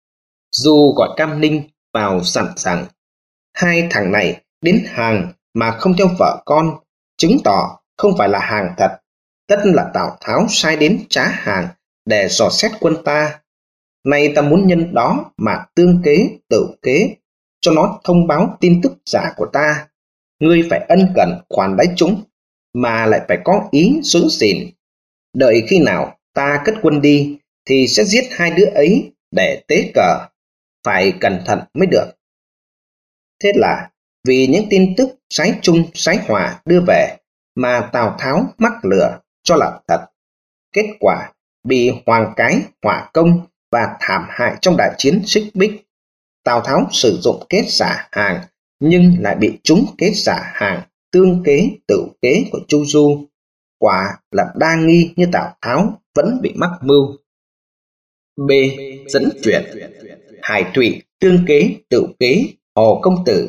Du gọi Cam Ninh vào dặn rằng: hai thằng này đến hàng mà không theo vợ con, chứng tỏ không phải là hàng thật. Tất là Tào Tháo sai đến trá hàng để dò xét quân ta. Nay ta muốn nhân đó mà tương kế tự kế, cho nó thông báo tin tức giả của ta. Ngươi phải ân cần khoản đãi chúng, mà lại phải có ý giữ gìn. Đợi khi nào ta cất quân đi thì sẽ giết hai đứa ấy để tế cờ. Phải cẩn thận mới được. Thế là vì những tin tức Sái Trung, Sái Hòa đưa về mà Tào Tháo mắc lừa cho là thật. Kết quả bị Hoàng Cái hỏa công và thảm hại trong đại chiến Xích Bích. Tào Tháo sử dụng kế giả hàng, nhưng lại bị trúng kế giả hàng tương kế tự kế của Chu Du. Quả là đa nghi như Tào Tháo vẫn bị mắc mưu. B. Dẫn chuyện. Hải Thụy tương kế tự kế Hồ Công Tử.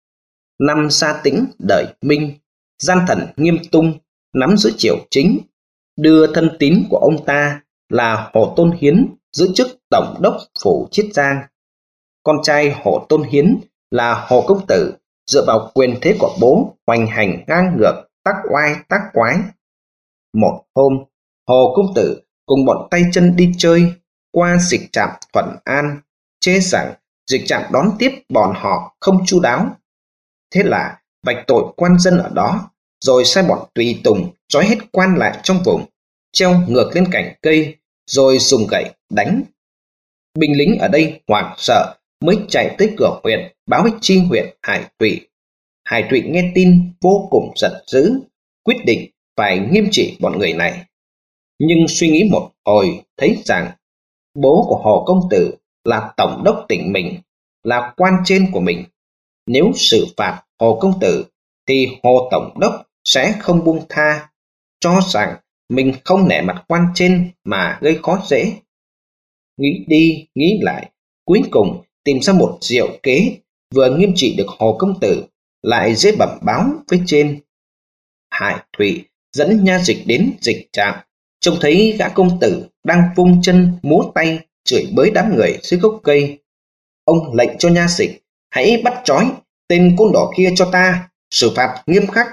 Năm Sa Tĩnh đời Minh, gian thần Nghiêm Tung nắm giữ triều chính, đưa thân tín của ông ta là Hồ Tôn Hiến giữ chức tổng đốc phủ Chiết Giang. Con trai Hồ Tôn Hiến là Hồ Công Tử dựa vào quyền thế của bố hoành hành ngang ngược, tác oai tác quái. Một hôm, Hồ Công Tử cùng bọn tay chân đi chơi qua dịch trạm Thuận An, chê rằng dịch trạm đón tiếp bọn họ không chu đáo. Thế là vạch tội quan dân ở đó, rồi sai bọn tùy tùng trói hết quan lại trong vùng, treo ngược lên cành cây, rồi dùng gậy đánh. Binh lính ở đây hoảng sợ mới chạy tới cửa huyện báo với chi huyện Hải Thụy. Hải Thụy nghe tin vô cùng giận dữ, quyết định phải nghiêm trị bọn người này. Nhưng suy nghĩ một hồi thấy rằng bố của Hồ Công Tử là tổng đốc tỉnh mình, là quan trên của mình. Nếu xử phạt Hồ Công Tử thì Hồ Tổng đốc sẽ không buông tha, cho rằng mình không nể mặt quan trên mà gây khó dễ. Nghĩ đi nghĩ lại, cuối cùng tìm ra một diệu kế, vừa nghiêm trị được Hồ Công Tử, lại dễ bẩm báo với trên. Hải Thụy dẫn nha dịch đến dịch trạm, trông thấy gã công tử đang vung chân múa tay chửi bới đám người dưới gốc cây. Ông lệnh cho nha dịch: hãy bắt trói tên côn đồ kia cho ta, xử phạt nghiêm khắc.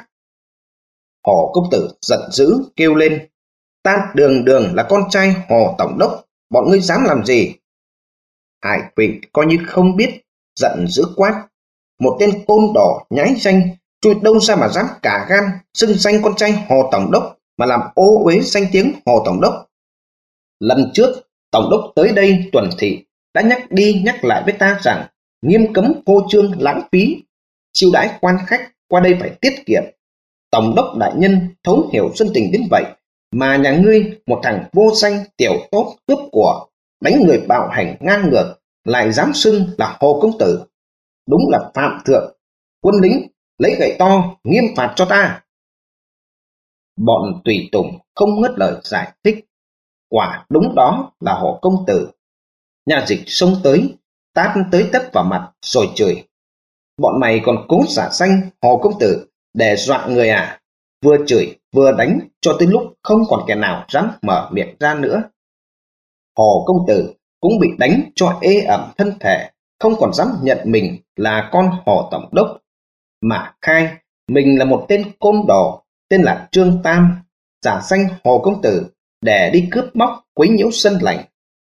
Hồ Công Tử giận dữ kêu lên: ta đường đường là con trai Hồ Tổng đốc, bọn ngươi dám làm gì? Hải Thụy coi như không biết, giận dữ quát: một tên côn đồ nhái danh, chui đâu ra mà dám cả gan xưng danh con trai Hồ Tổng đốc mà làm ô uế danh tiếng Hồ Tổng đốc. Lần trước Tổng đốc tới đây tuần thị đã nhắc đi nhắc lại với ta rằng nghiêm cấm phô trương lãng phí, chiêu đãi quan khách qua đây phải tiết kiệm. Tổng đốc đại nhân thấu hiểu dân tình đến vậy mà nhà ngươi, một thằng vô danh tiểu tốt cướp của, đánh người bạo hành ngang ngược, lại dám xưng là Hồ Công Tử, đúng là phạm thượng. Quân lính lấy gậy to nghiêm phạt cho ta. Bọn tùy tùng không ngớt lời giải thích. Quả đúng đó là Hồ Công Tử. Nhà dịch xông tới, tát tới tấp vào mặt rồi chửi: bọn mày còn cố giả danh Hồ Công Tử để dọa người à? Vừa chửi vừa đánh cho tới lúc không còn kẻ nào dám mở miệng ra nữa. Hồ công tử cũng bị đánh cho ê ẩm thân thể, không còn dám nhận mình là con Hồ tổng đốc, mà khai mình là một tên côn đồ tên là Trương Tam, giả danh Hồ công tử để đi cướp móc quấy nhiễu sân lành.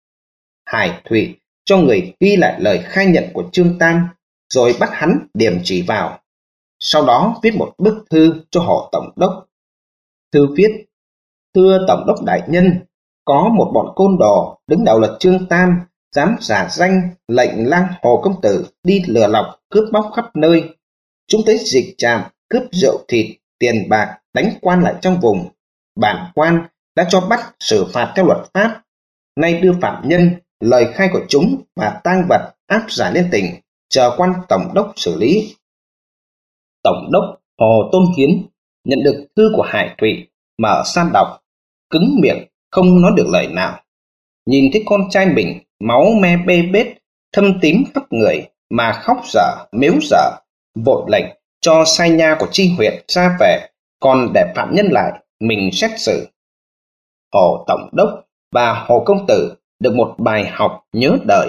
Hải Thụy cho người ghi lại lời khai nhận của Trương Tam, rồi bắt hắn điểm chỉ vào. Sau đó viết một bức thư cho Hồ tổng đốc. Thư viết: Thưa tổng đốc đại nhân, có một bọn côn đồ đứng đầu là Trương Tam dám giả danh lệnh lang Hồ công tử đi lừa lọc cướp bóc khắp nơi. Chúng tới dịch trạm cướp rượu thịt, tiền bạc, đánh quan lại trong vùng. Bản quan đã cho bắt xử phạt theo luật pháp, nay đưa phạm nhân, lời khai của chúng và tang vật áp giải lên tỉnh, chờ quan tổng đốc xử lý. Tổng đốc Hồ Tôn Hiến nhận được thư của Hải Thụy, mở san đọc, cứng miệng không nói được lời nào. Nhìn thấy con trai mình máu me bê bết, thâm tím khắp người mà khóc dở mếu dở, vội lệnh cho sai nha của chi huyện ra về, còn để phạm nhân lại mình xét xử. Hồ tổng đốc và Hồ công tử được một bài học nhớ đời.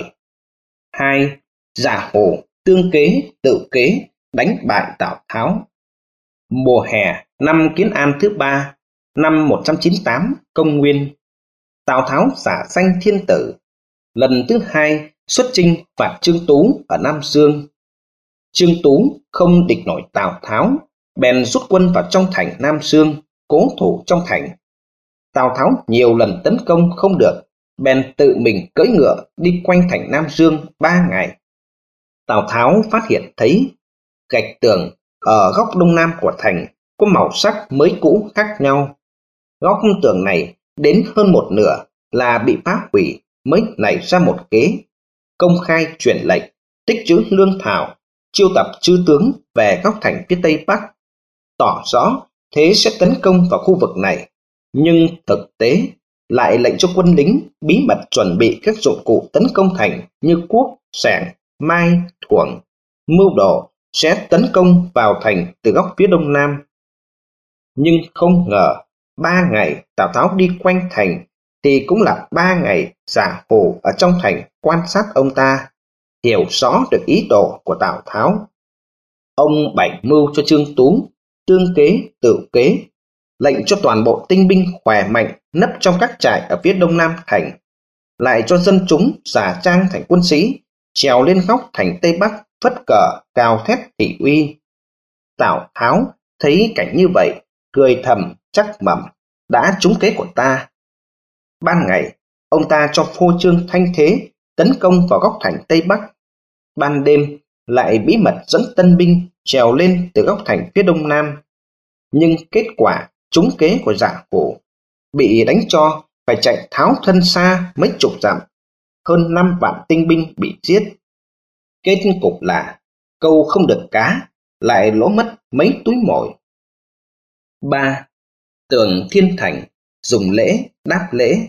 Hai, giả hồ tương kế tự kế đánh bại Tào Tháo. Mùa hè năm Kiến An thứ ba, năm một trăm chín mươi tám công nguyên, Tào Tháo giả danh thiên tử, lần thứ hai xuất chinh phạt Trương Tú ở Nam Dương. Trương Tú không địch nổi Tào Tháo, bèn rút quân vào trong thành Nam Dương, cố thủ trong thành. Tào Tháo nhiều lần tấn công không được, bèn tự mình cưỡi ngựa đi quanh thành Nam Dương ba ngày. Tào Tháo phát hiện thấy gạch tường ở góc đông nam của thành có màu sắc mới cũ khác nhau. Góc tường này đến hơn một nửa là bị phá hủy, mới nảy ra một kế công khai truyền lệnh tích trữ lương thảo, chiêu tập chư tướng về góc thành phía tây bắc, tỏ rõ thế sẽ tấn công vào khu vực này, nhưng thực tế lại lệnh cho quân lính bí mật chuẩn bị các dụng cụ tấn công thành như cuốc, xẻng, mai, thuổng, mưu đồ sẽ tấn công vào thành từ góc phía đông nam. Nhưng không ngờ ba ngày Tào Tháo đi quanh thành thì cũng là ba ngày giả hồ ở trong thành quan sát ông ta, hiểu rõ được ý đồ của Tào Tháo. Ông bày mưu cho Trương Tú tương kế tự kế, lệnh cho toàn bộ tinh binh khỏe mạnh nấp trong các trại ở phía đông nam thành, lại cho dân chúng giả trang thành quân sĩ, trèo lên góc thành tây bắc phất cờ cao thét thị uy. Tào Tháo thấy cảnh như vậy, cười thầm chắc mẩm đã trúng kế của ta. Ban ngày ông ta cho phô trương thanh thế tấn công vào góc thành tây bắc, ban đêm lại bí mật dẫn tân binh trèo lên từ góc thành phía đông nam. Nhưng kết quả trúng kế của giả hổ, bị đánh cho phải chạy tháo thân xa mấy chục dặm, hơn năm vạn tinh binh bị giết. Kết cục là câu không được cá, lại lỗ mất mấy túi mồi. Ba. Tường Thiên Thành dùng lễ đáp lễ.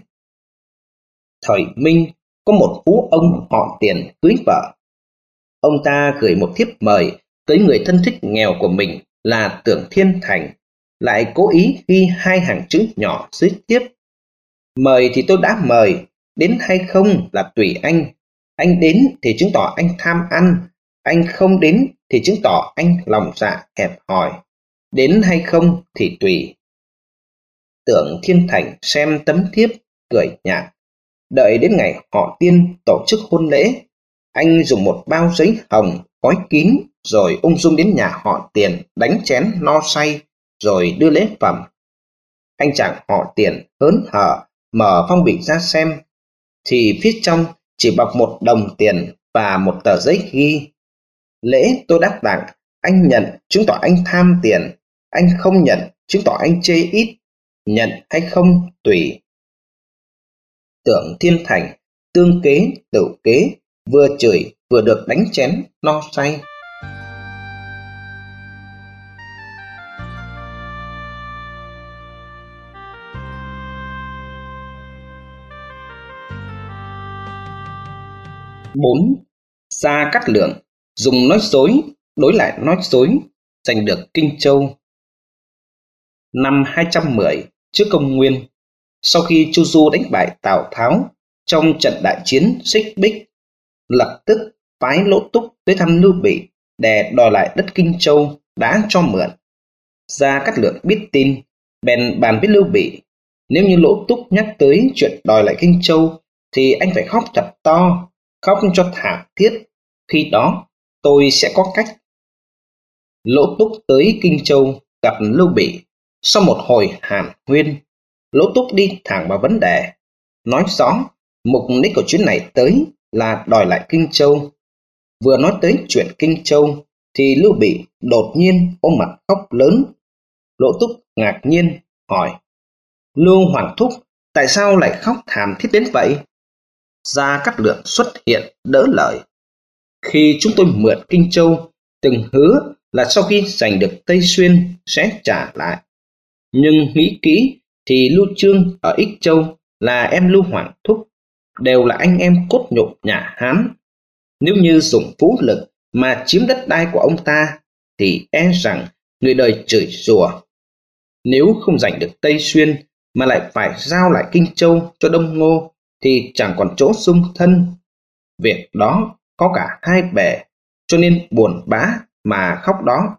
Thời Minh có một phú ông họ Tiền cưới vợ. Ông ta gửi một thiếp mời tới người thân thích nghèo của mình là Tưởng Thiên Thành, lại cố ý ghi hai hàng chữ nhỏ dưới thiếp: mời thì tôi đã mời, đến hay không là tùy anh. Anh đến thì chứng tỏ anh tham ăn, anh không đến thì chứng tỏ anh lòng dạ hẹp hòi. Đến hay không thì tùy. Tưởng Thiên Thành xem tấm thiếp, cười nhạt. Đợi đến ngày họ Tiên tổ chức hôn lễ, anh dùng một bao giấy hồng gói kín, rồi ung dung đến nhà họ Tiền đánh chén no say, rồi đưa lễ phẩm. Anh chàng họ Tiền hớn hở mở phong bì ra xem, thì phía trong chỉ bọc một đồng tiền và một tờ giấy ghi: lễ tôi đáp tặng, anh nhận chứng tỏ anh tham tiền, anh không nhận chứng tỏ anh chê ít, nhận hay không tùy. Tưởng Thiên Thành tương kế tự kế, vừa chửi vừa được đánh chén no say. Bốn. Gia Cát Lượng dùng nói dối đối lại nói dối giành được Kinh Châu. Năm hai trăm mười trước công nguyên, sau khi Chu Du đánh bại Tào Tháo trong trận đại chiến Xích Bích, lập tức phái Lỗ Túc tới thăm Lưu Bị để đòi lại đất Kinh Châu đã cho mượn. Gia Cát Lượng biết tin, bèn bàn với Lưu Bị, nếu như Lỗ Túc nhắc tới chuyện đòi lại Kinh Châu thì anh phải khóc thật to, khóc cho thảm thiết, khi đó tôi sẽ có cách. Lỗ Túc tới Kinh Châu gặp Lưu Bị. Sau một hồi hàn huyên, Lỗ Túc đi thẳng vào vấn đề, nói rõ mục đích của chuyến này tới là đòi lại Kinh Châu. Vừa nói tới chuyện Kinh Châu thì Lưu Bị đột nhiên ôm mặt khóc lớn. Lỗ Túc ngạc nhiên hỏi, Lưu Hoàng thúc, tại sao lại khóc thảm thiết đến vậy? Gia Cát Lượng xuất hiện đỡ lời, khi chúng tôi mượn Kinh Châu, từng hứa là sau khi giành được Tây Xuyên sẽ trả lại. Nhưng nghĩ kỹ thì Lưu Chương ở Ích Châu là em Lưu Hoàng thúc, đều là anh em cốt nhục nhà Hán. Nếu như dùng vũ lực mà chiếm đất đai của ông ta thì e rằng người đời chửi rủa. Nếu không giành được Tây Xuyên mà lại phải giao lại Kinh Châu cho Đông Ngô thì chẳng còn chỗ dung thân. Việc đó có cả hai bề, cho nên buồn bã mà khóc đó.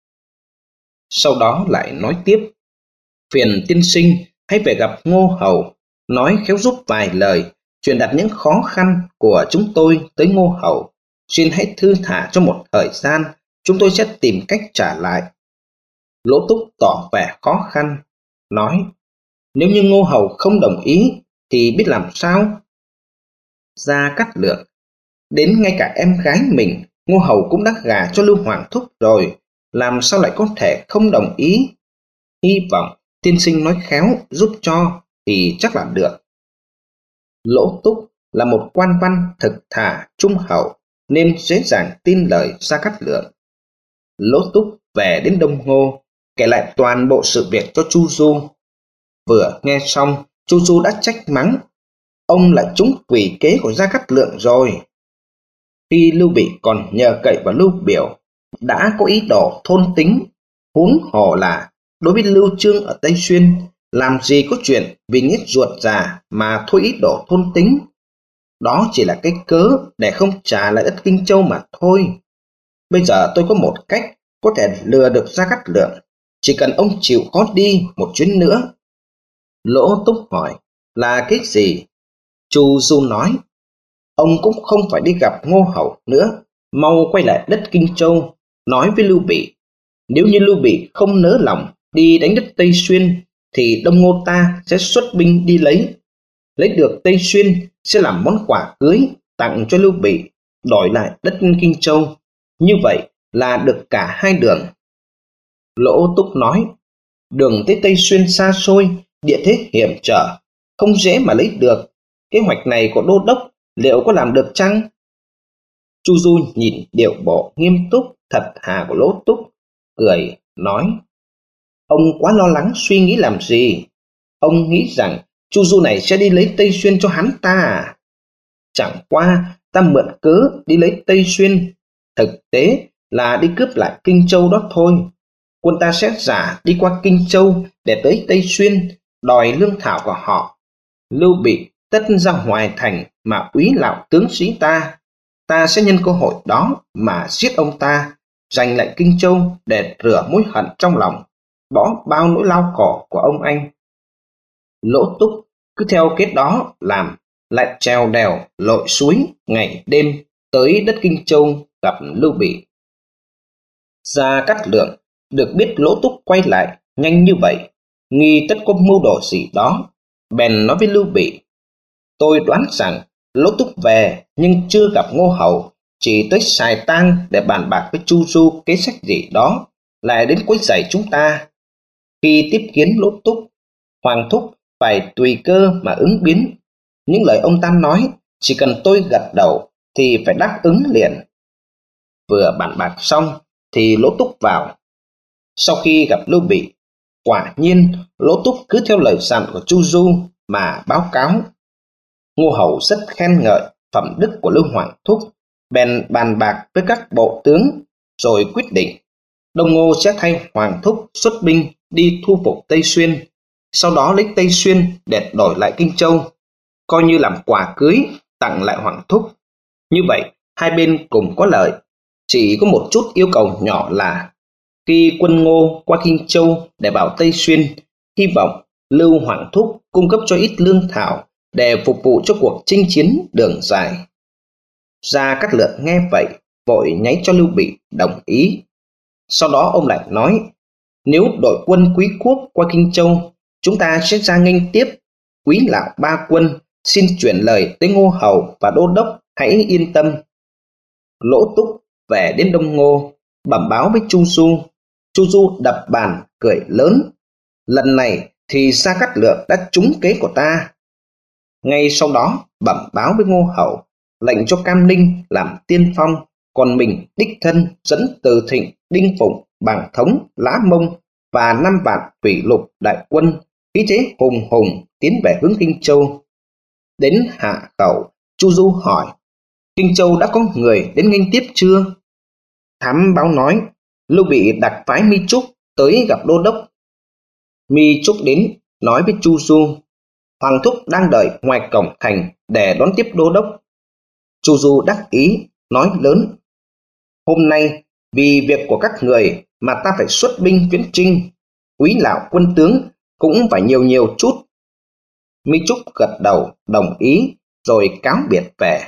Sau đó lại nói tiếp, phiền tiên sinh hãy về gặp Ngô Hầu, nói khéo giúp vài lời, truyền đạt những khó khăn của chúng tôi tới Ngô Hầu. Xin hãy thư thả cho một thời gian, chúng tôi sẽ tìm cách trả lại. Lỗ Túc tỏ vẻ khó khăn, nói, nếu như Ngô Hầu không đồng ý thì biết làm sao? Gia Cát Lượng, đến ngay cả em gái mình Ngô Hầu cũng đã gả cho Lưu Hoàng thúc rồi, làm sao lại có thể không đồng ý? Hy vọng tiên sinh nói khéo giúp cho thì chắc là được. Lỗ Túc là một quan văn thực thà trung hậu nên dễ dàng tin lời Gia Cát Lượng. Lỗ Túc về đến Đông Ngô, kể lại toàn bộ sự việc cho Chu Du. Vừa nghe xong, Chu Du đã trách mắng, ông lại trúng quỷ kế của Gia Cát Lượng rồi. Khi Lưu Bị còn nhờ cậy vào Lưu Biểu, đã có ý đồ thôn tính, huống hồ là đối với Lưu Chương ở Tây Xuyên, làm gì có chuyện vì nghĩa ruột già mà thôi ý đồ thôn tính. Đó chỉ là cái cớ để không trả lại đất Kinh Châu mà thôi. Bây giờ tôi có một cách có thể lừa được Gia Cát Lượng, chỉ cần ông chịu khó đi một chuyến nữa. Lỗ Túc hỏi, là cái gì? Chu Du nói, ông cũng không phải đi gặp Ngô Hầu nữa, mau quay lại đất Kinh Châu, nói với Lưu Bị. Nếu như Lưu Bị không nỡ lòng đi đánh đất Tây Xuyên, thì Đông Ngô ta sẽ xuất binh đi lấy. Lấy được Tây Xuyên sẽ làm món quà cưới tặng cho Lưu Bị, đổi lại đất Kinh Châu. Như vậy là được cả hai đường. Lỗ Túc nói, đường tới Tây Xuyên xa xôi, địa thế hiểm trở, không dễ mà lấy được. Kế hoạch này của đô đốc liệu có làm được chăng? Chu Du nhìn điệu bộ nghiêm túc thật thà của Lỗ Túc, cười nói, ông quá lo lắng suy nghĩ làm gì? Ông nghĩ rằng Chu Du này sẽ đi lấy Tây Xuyên cho hắn ta à? Chẳng qua ta mượn cớ đi lấy Tây Xuyên, thực tế là đi cướp lại Kinh Châu đó thôi. Quân ta sẽ giả đi qua Kinh Châu để tới Tây Xuyên đòi lương thảo của họ. Lưu Bị tất ra ngoài thành mà úy lạo tướng sĩ ta, ta sẽ nhân cơ hội đó mà giết ông ta, giành lại Kinh Châu để rửa mối hận trong lòng, bỏ bao nỗi lao khổ của ông anh. Lỗ Túc cứ theo kết đó làm, lại trèo đèo lội suối ngày đêm tới đất Kinh Châu gặp Lưu Bị. Gia Cát Lượng được biết Lỗ Túc quay lại nhanh như vậy, nghi tất có mưu đồ gì đó, bèn nói với Lưu Bị, tôi đoán rằng Lỗ Túc về nhưng chưa gặp Ngô Hầu, chỉ tới Sài Tang để bàn bạc với Chu Du kế sách gì đó, lại đến quấy rầy chúng ta. Khi tiếp kiến Lỗ Túc, Hoàng thúc phải tùy cơ mà ứng biến. Những lời ông ta nói, chỉ cần tôi gật đầu thì phải đáp ứng liền. Vừa bàn bạc xong thì Lỗ Túc vào. Sau khi gặp Lưu Bị, quả nhiên Lỗ Túc cứ theo lời dặn của Chu Du mà báo cáo. Ngô Hầu rất khen ngợi phẩm đức của Lưu Hoàng thúc, bèn bàn bạc với các bộ tướng rồi quyết định Đông Ngô sẽ thay Hoàng thúc xuất binh đi thu phục Tây Xuyên, sau đó lấy Tây Xuyên để đổi lại Kinh Châu, coi như làm quà cưới tặng lại Hoàng thúc. Như vậy hai bên cùng có lợi. Chỉ có một chút yêu cầu nhỏ là khi quân Ngô qua Kinh Châu để vào Tây Xuyên, hy vọng Lưu Hoàng thúc cung cấp cho ít lương thảo để phục vụ cho cuộc chinh chiến đường dài. Gia Cát Lượng nghe vậy vội nháy cho Lưu Bị đồng ý. Sau đó ông lại nói, nếu đội quân Quý Quốc qua Kinh Châu, chúng ta sẽ ra nghênh tiếp. Quý lão ba quân xin chuyển lời tới Ngô Hầu và Đô Đốc hãy yên tâm. Lỗ Túc về đến Đông Ngô, bẩm báo với Chu Du. Chu Du đập bàn cười lớn, lần này thì Gia Cát Lượng đã trúng kế của ta. Ngay sau đó bẩm báo với Ngô Hầu, lệnh cho Cam Ninh làm tiên phong, còn mình đích thân dẫn Từ Thịnh, Đinh Phụng, Bàng Thống, Lã Mông và năm vạn thủy lục đại quân khí thế hùng hùng tiến về hướng Kinh Châu. Đến Hạ Khẩu, Chu Du hỏi, Kinh Châu đã có người đến nghênh tiếp chưa? Thám báo nói, Lưu Bị đặt phái Mi Trúc tới gặp Đô Đốc. Mi Trúc đến nói với Chu Du, Hoàng thúc đang đợi ngoài cổng thành để đón tiếp Đô Đốc. Chu Du đắc ý nói lớn, hôm nay vì việc của các người mà ta phải xuất binh viễn chinh, quý lão quân tướng cũng phải nhiều nhiều chút. Mi Trúc gật đầu đồng ý rồi cáo biệt về.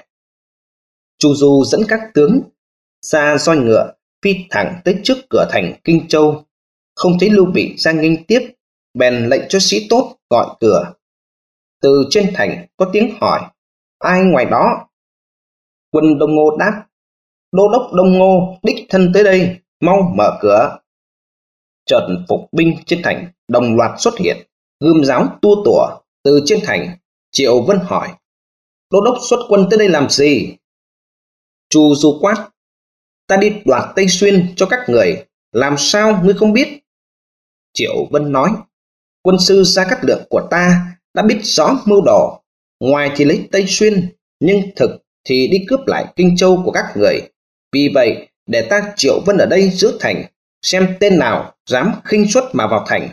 Chu Du dẫn các tướng ra roi ngựa phi thẳng tới trước cửa thành Kinh Châu, không thấy Lưu Bị ra nghênh tiếp, bèn lệnh cho sĩ tốt gọi cửa. Từ trên thành có tiếng hỏi, ai ngoài đó? Quân Đông Ngô đáp, Đô Đốc Đông Ngô đích thân tới đây, mau mở cửa. Chợt phục binh trên thành đồng loạt xuất hiện, gươm giáo tua tủa. Từ trên thành, Triệu Vân hỏi, Đô Đốc xuất quân tới đây làm gì? Chu Du quát, ta đi đoạt Tây Xuyên cho các người, làm sao ngươi không biết? Triệu Vân nói, quân sư Gia Cát Lượng của ta đã biết rõ mưu đồ, ngoài thì lấy Tây Xuyên, nhưng thực thì đi cướp lại Kinh Châu của các người. Vì vậy, để ta Triệu Vân ở đây giữ thành, xem tên nào dám khinh suất mà vào thành.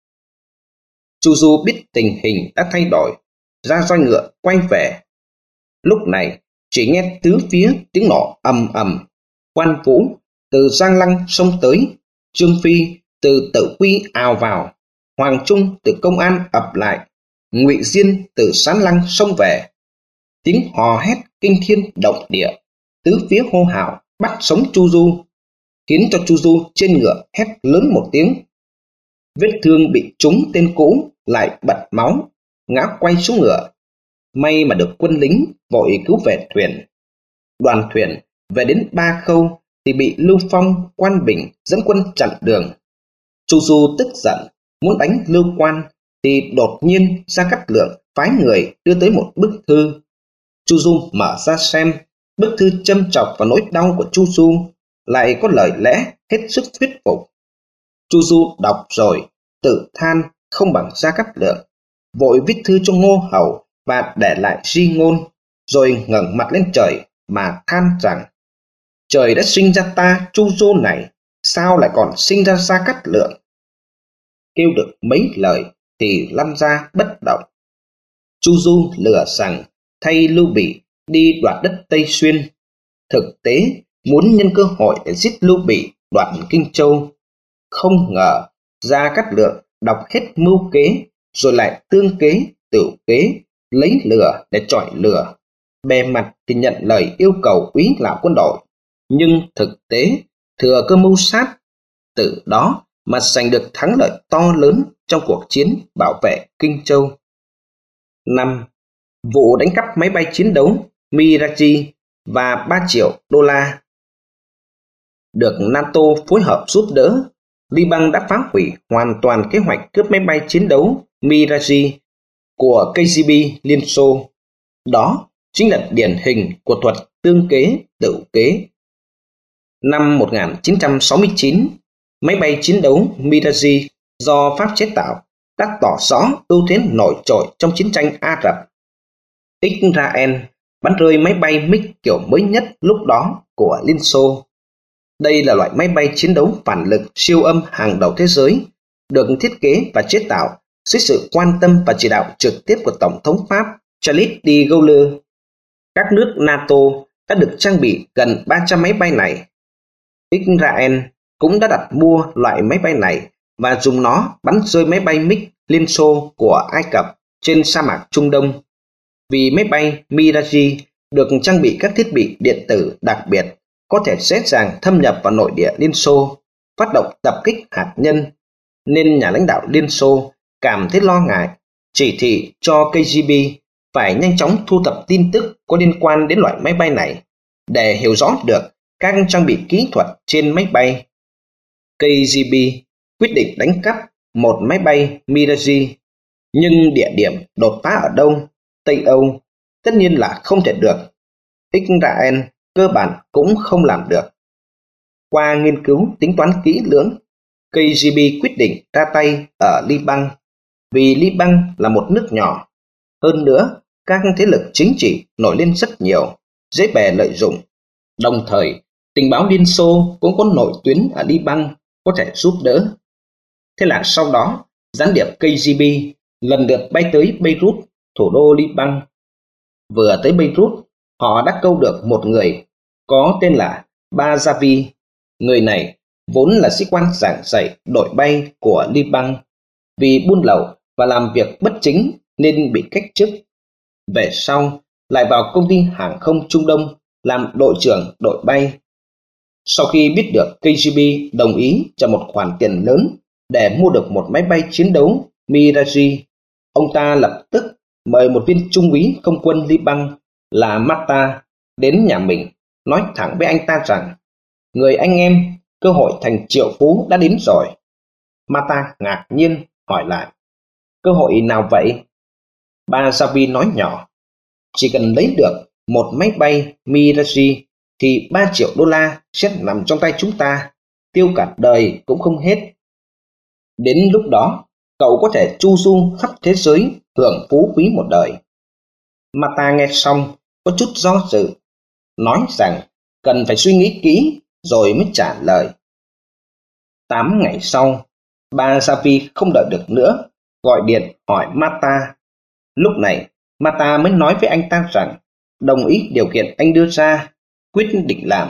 Chu Du biết tình hình đã thay đổi, ra roi ngựa quay về. Lúc này chỉ nghe tứ phía tiếng nổ ầm ầm. Quan Vũ từ Giang Lăng xông tới, Trương Phi từ Tử Quy ào vào, Hoàng Trung từ Công An ập lại, Ngụy Diên từ Sán Lăng xông về. Tiếng hò hét kinh thiên động địa, tứ phía hô hào bắt sống Chu Du, khiến cho Chu Du trên ngựa hét lớn một tiếng. Vết thương bị trúng tên cũ lại bật máu, ngã quay xuống ngựa. May mà được quân lính vội cứu về thuyền. Đoàn thuyền về đến Ba Khâu thì bị Lưu Phong, Quan Bình dẫn quân chặn đường. Chu Du tức giận muốn đánh Lưu Quan thì đột nhiên Gia Cát Lượng phái người đưa tới một bức thư. Chu Du mở ra xem, bức thư châm chọc vào nỗi đau của Chu Du, lại có lời lẽ hết sức thuyết phục. Chu Du đọc rồi tự than không bằng Gia Cát Lượng, vội viết thư cho Ngô Hầu và để lại di ngôn, rồi ngẩng mặt lên trời mà than rằng, trời đã sinh ra ta Chu Du này, sao lại còn sinh ra Gia Cát Lượng? Kêu được mấy lời thì lăn ra bất động. Chu Du lừa rằng thay Lưu Bị đi đoạt đất Tây Xuyên, thực tế muốn nhân cơ hội để giết Lưu Bị đoạt Kinh Châu. Không ngờ Gia Cát Lượng đọc hết mưu kế, rồi lại tương kế, tửu kế, lấy lừa để chọi lừa. Bề mặt thì nhận lời yêu cầu úy lão quân đội, nhưng thực tế thừa cơ mưu sát, từ đó mà giành được thắng lợi to lớn trong cuộc chiến bảo vệ Kinh Châu. năm. Vụ đánh cắp máy bay chiến đấu Mirage và ba triệu đô la. Được NATO phối hợp giúp đỡ, Liban đã phá hủy hoàn toàn kế hoạch cướp máy bay chiến đấu Mirage của K G B Liên Xô. Đó chính là điển hình của thuật tương kế tửu kế. Năm một nghìn chín trăm sáu mươi chín, máy bay chiến đấu Mirage do Pháp chế tạo đã tỏ rõ ưu thế nổi trội trong chiến tranh Ả Rập. Israel bắn rơi máy bay MiG kiểu mới nhất lúc đó của Liên Xô. Đây là loại máy bay chiến đấu phản lực siêu âm hàng đầu thế giới, được thiết kế và chế tạo dưới sự quan tâm và chỉ đạo trực tiếp của Tổng thống Pháp Charles de Gaulle. Các nước NATO đã được trang bị gần ba trăm máy bay này. Israel cũng đã đặt mua loại máy bay này và dùng nó bắn rơi máy bay MiG Liên Xô của Ai Cập trên sa mạc Trung Đông. Vì máy bay Mirage được trang bị các thiết bị điện tử đặc biệt, có thể dễ dàng thâm nhập vào nội địa Liên Xô, phát động tập kích hạt nhân, nên nhà lãnh đạo Liên Xô cảm thấy lo ngại, chỉ thị cho K G B phải nhanh chóng thu thập tin tức có liên quan đến loại máy bay này để hiểu rõ được các trang bị kỹ thuật trên máy bay. K G B quyết định đánh cắp một máy bay Mirage, nhưng địa điểm đột phá ở đâu, Tây Âu, tất nhiên là không thể được. Israel cơ bản cũng không làm được. Qua nghiên cứu tính toán kỹ lưỡng, K G B quyết định ra tay ở Liban, vì Liban là một nước nhỏ. Hơn nữa, các thế lực chính trị nổi lên rất nhiều, dễ bề lợi dụng. Đồng thời, tình báo Liên Xô cũng có nội tuyến ở Liban có thể giúp đỡ. Thế là sau đó, gián điệp K G B lần lượt bay tới Beirut, thủ đô Liban. Vừa tới Beirut, họ đã câu được một người có tên là Bajavi. Người này vốn là sĩ quan giảng dạy đội bay của Liban, vì buôn lậu và làm việc bất chính nên bị cách chức. Về sau lại vào công ty hàng không Trung Đông làm đội trưởng đội bay. Sau khi biết được K G B đồng ý cho một khoản tiền lớn để mua được một máy bay chiến đấu Mirage, ông ta lập tức mời một viên trung úy không quân Liban là Mata đến nhà mình, nói thẳng với anh ta rằng người anh em, cơ hội thành triệu phú đã đến rồi. Mata ngạc nhiên hỏi lại, cơ hội nào vậy? Bajavi nói nhỏ, chỉ cần lấy được một máy bay Mirage thì ba triệu đô la sẽ nằm trong tay chúng ta, tiêu cả đời cũng không hết. Đến lúc đó, cậu có thể chu du khắp thế giới, hưởng phú quý một đời. Mata nghe xong có chút do dự, nói rằng cần phải suy nghĩ kỹ rồi mới trả lời. Tám ngày sau, Bajavi không đợi được nữa, gọi điện hỏi Mata. Lúc này, Mata mới nói với anh ta rằng đồng ý điều kiện anh đưa ra, quyết định làm.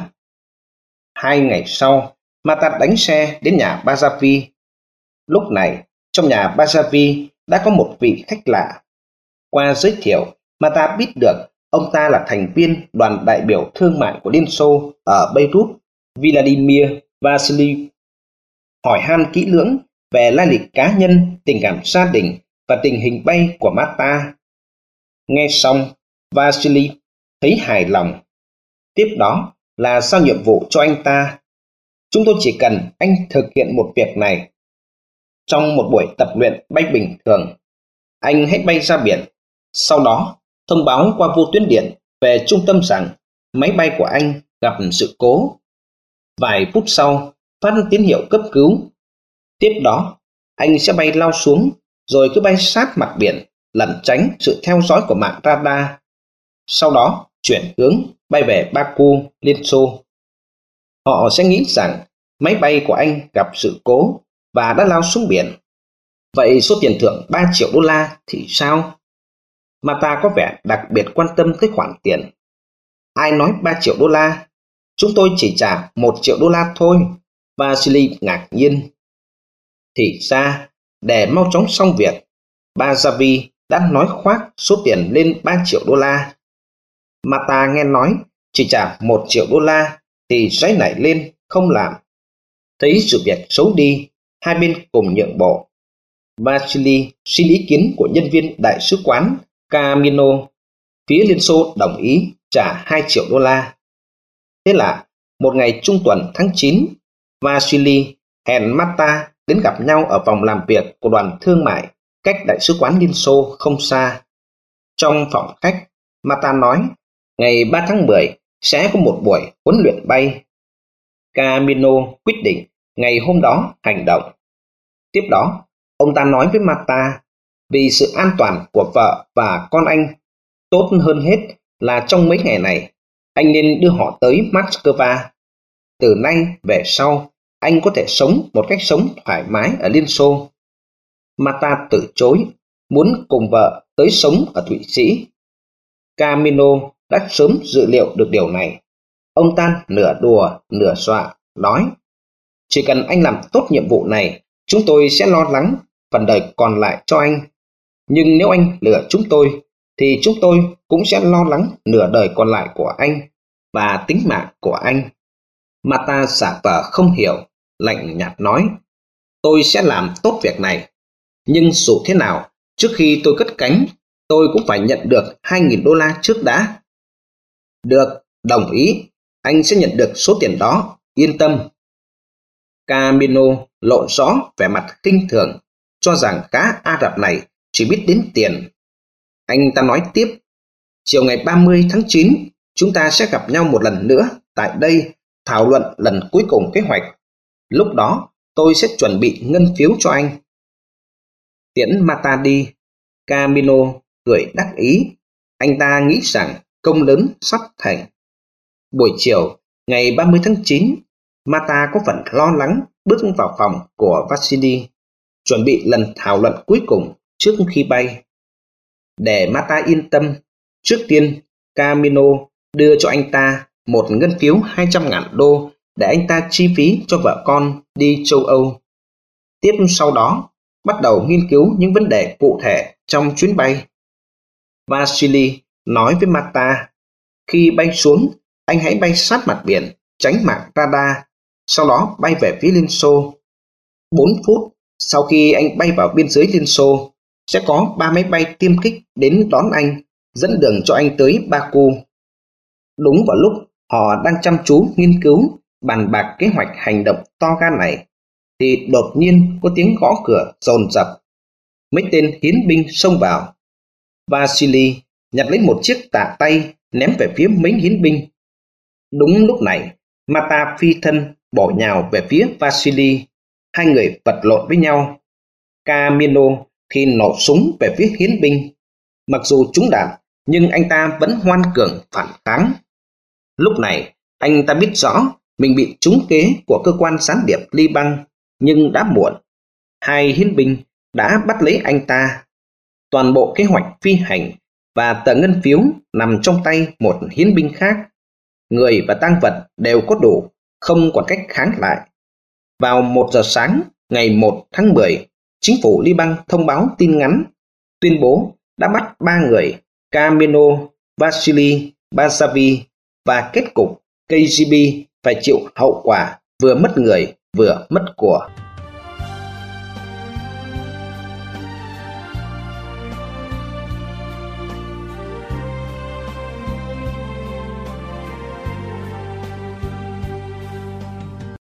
Hai ngày sau, Mata đánh xe đến nhà Bajavi. Lúc này, trong nhà Bajavi đã có một vị khách lạ. Qua giới thiệu, Mata biết được ông ta là thành viên đoàn đại biểu thương mại của Liên Xô ở Beirut, Vladimir Vasily. Hỏi han kỹ lưỡng về lai lịch cá nhân, tình cảm gia đình và tình hình bay của Mata. Nghe xong, Vasily thấy hài lòng. Tiếp đó là giao nhiệm vụ cho anh ta. Chúng tôi chỉ cần anh thực hiện một việc này. Trong một buổi tập luyện bay bình thường, anh hãy bay ra biển, sau đó thông báo qua vô tuyến điện về trung tâm rằng máy bay của anh gặp sự cố. Vài phút sau, phát tín hiệu cấp cứu. Tiếp đó, anh sẽ bay lao xuống, rồi cứ bay sát mặt biển, lẩn tránh sự theo dõi của mạng radar. Sau đó, chuyển hướng bay về Baku, Liên Xô. Họ sẽ nghĩ rằng máy bay của anh gặp sự cố và đã lao xuống biển. Vậy số tiền thưởng ba triệu đô la thì sao? Mata có vẻ đặc biệt quan tâm tới khoản tiền. Ai nói ba triệu đô la? Chúng tôi chỉ trả một triệu đô la thôi. Vasily ngạc nhiên. Thì ra, để mau chóng xong việc, Bajavi đã nói khoác số tiền lên ba triệu đô la. Mata nghe nói chỉ trả một triệu đô la thì giấy nảy lên không làm. Thấy sự việc xấu đi, hai bên cùng nhượng bộ. Vasily xin ý kiến của nhân viên đại sứ quán Camino. Phía Liên Xô đồng ý trả hai triệu đô la. Thế là một ngày trung tuần tháng chín, Vasily hẹn Mata đến gặp nhau ở phòng làm việc của đoàn thương mại cách đại sứ quán Liên Xô không xa. Trong phòng khách, Mata nói ngày ba tháng mười sẽ có một buổi huấn luyện bay. Camino quyết định ngày hôm đó hành động. Tiếp đó, ông ta nói với Mata, vì sự an toàn của vợ và con anh, tốt hơn hết là trong mấy ngày này, anh nên đưa họ tới Moscow. Từ nay về sau, anh có thể sống một cách sống thoải mái ở Liên Xô. Mata từ chối, muốn cùng vợ tới sống ở Thụy Sĩ. Camino đã sớm dự liệu được điều này. Ông ta nửa đùa nửa dọa nói: chỉ cần anh làm tốt nhiệm vụ này, chúng tôi sẽ lo lắng phần đời còn lại cho anh. Nhưng nếu anh lừa chúng tôi, thì chúng tôi cũng sẽ lo lắng nửa đời còn lại của anh và tính mạng của anh. Mata giả vờ không hiểu, lạnh nhạt nói: tôi sẽ làm tốt việc này. Nhưng dù thế nào, trước khi tôi cất cánh, tôi cũng phải nhận được hai nghìn đô la trước đã. Được, đồng ý, anh sẽ nhận được số tiền đó, yên tâm. Camino lộ rõ vẻ mặt khinh thường, cho rằng gã Ả Rập này chỉ biết đến tiền. Anh ta nói tiếp: chiều ngày ba mươi tháng chín, chúng ta sẽ gặp nhau một lần nữa tại đây, thảo luận lần cuối cùng kế hoạch. Lúc đó tôi sẽ chuẩn bị ngân phiếu cho anh. Tiễn Mata đi, Camino cười đắc ý. Anh ta nghĩ rằng công lớn sắp thành. Buổi chiều ngày ba mươi tháng chín, Mata có phần lo lắng bước vào phòng của Vasily, chuẩn bị lần thảo luận cuối cùng trước khi bay. Để Mata yên tâm, trước tiên Camino đưa cho anh ta một ngân phiếu hai trăm ngàn đô để anh ta chi phí cho vợ con đi châu Âu. Tiếp sau đó, bắt đầu nghiên cứu những vấn đề cụ thể trong chuyến bay. Vasily nói với Mata: khi bay xuống, anh hãy bay sát mặt biển, tránh mạng radar, sau đó bay về phía Liên Xô. Bốn phút sau khi anh bay vào biên giới Liên Xô, sẽ có ba máy bay tiêm kích đến đón anh, dẫn đường cho anh tới Baku. Đúng vào lúc họ đang chăm chú nghiên cứu, bàn bạc kế hoạch hành động to gan này, thì đột nhiên có tiếng gõ cửa dồn dập. Mấy tên hiến binh xông vào. Vasily nhặt lấy một chiếc tạ tay ném về phía mấy hiến binh. Đúng lúc này, Mata phi thân bổ nhào về phía Vasily. Hai người vật lộn với nhau. Camino thì nổ súng về phía hiến binh. Mặc dù trúng đạn, nhưng anh ta vẫn ngoan cường phản kháng. Lúc này, anh ta biết rõ mình bị trúng kế của cơ quan gián điệp Liban, nhưng đã muộn. Hai hiến binh đã bắt lấy anh ta. Toàn bộ kế hoạch phi hành và tờ ngân phiếu nằm trong tay một hiến binh khác. Người và tang vật đều có đủ, không còn cách kháng lại. Vào một giờ sáng ngày một tháng mười, chính phủ Liban thông báo tin ngắn, tuyên bố đã bắt ba người: Camino, Vasily, Basavi, và kết cục ca giê bê phải chịu hậu quả vừa mất người vừa mất của.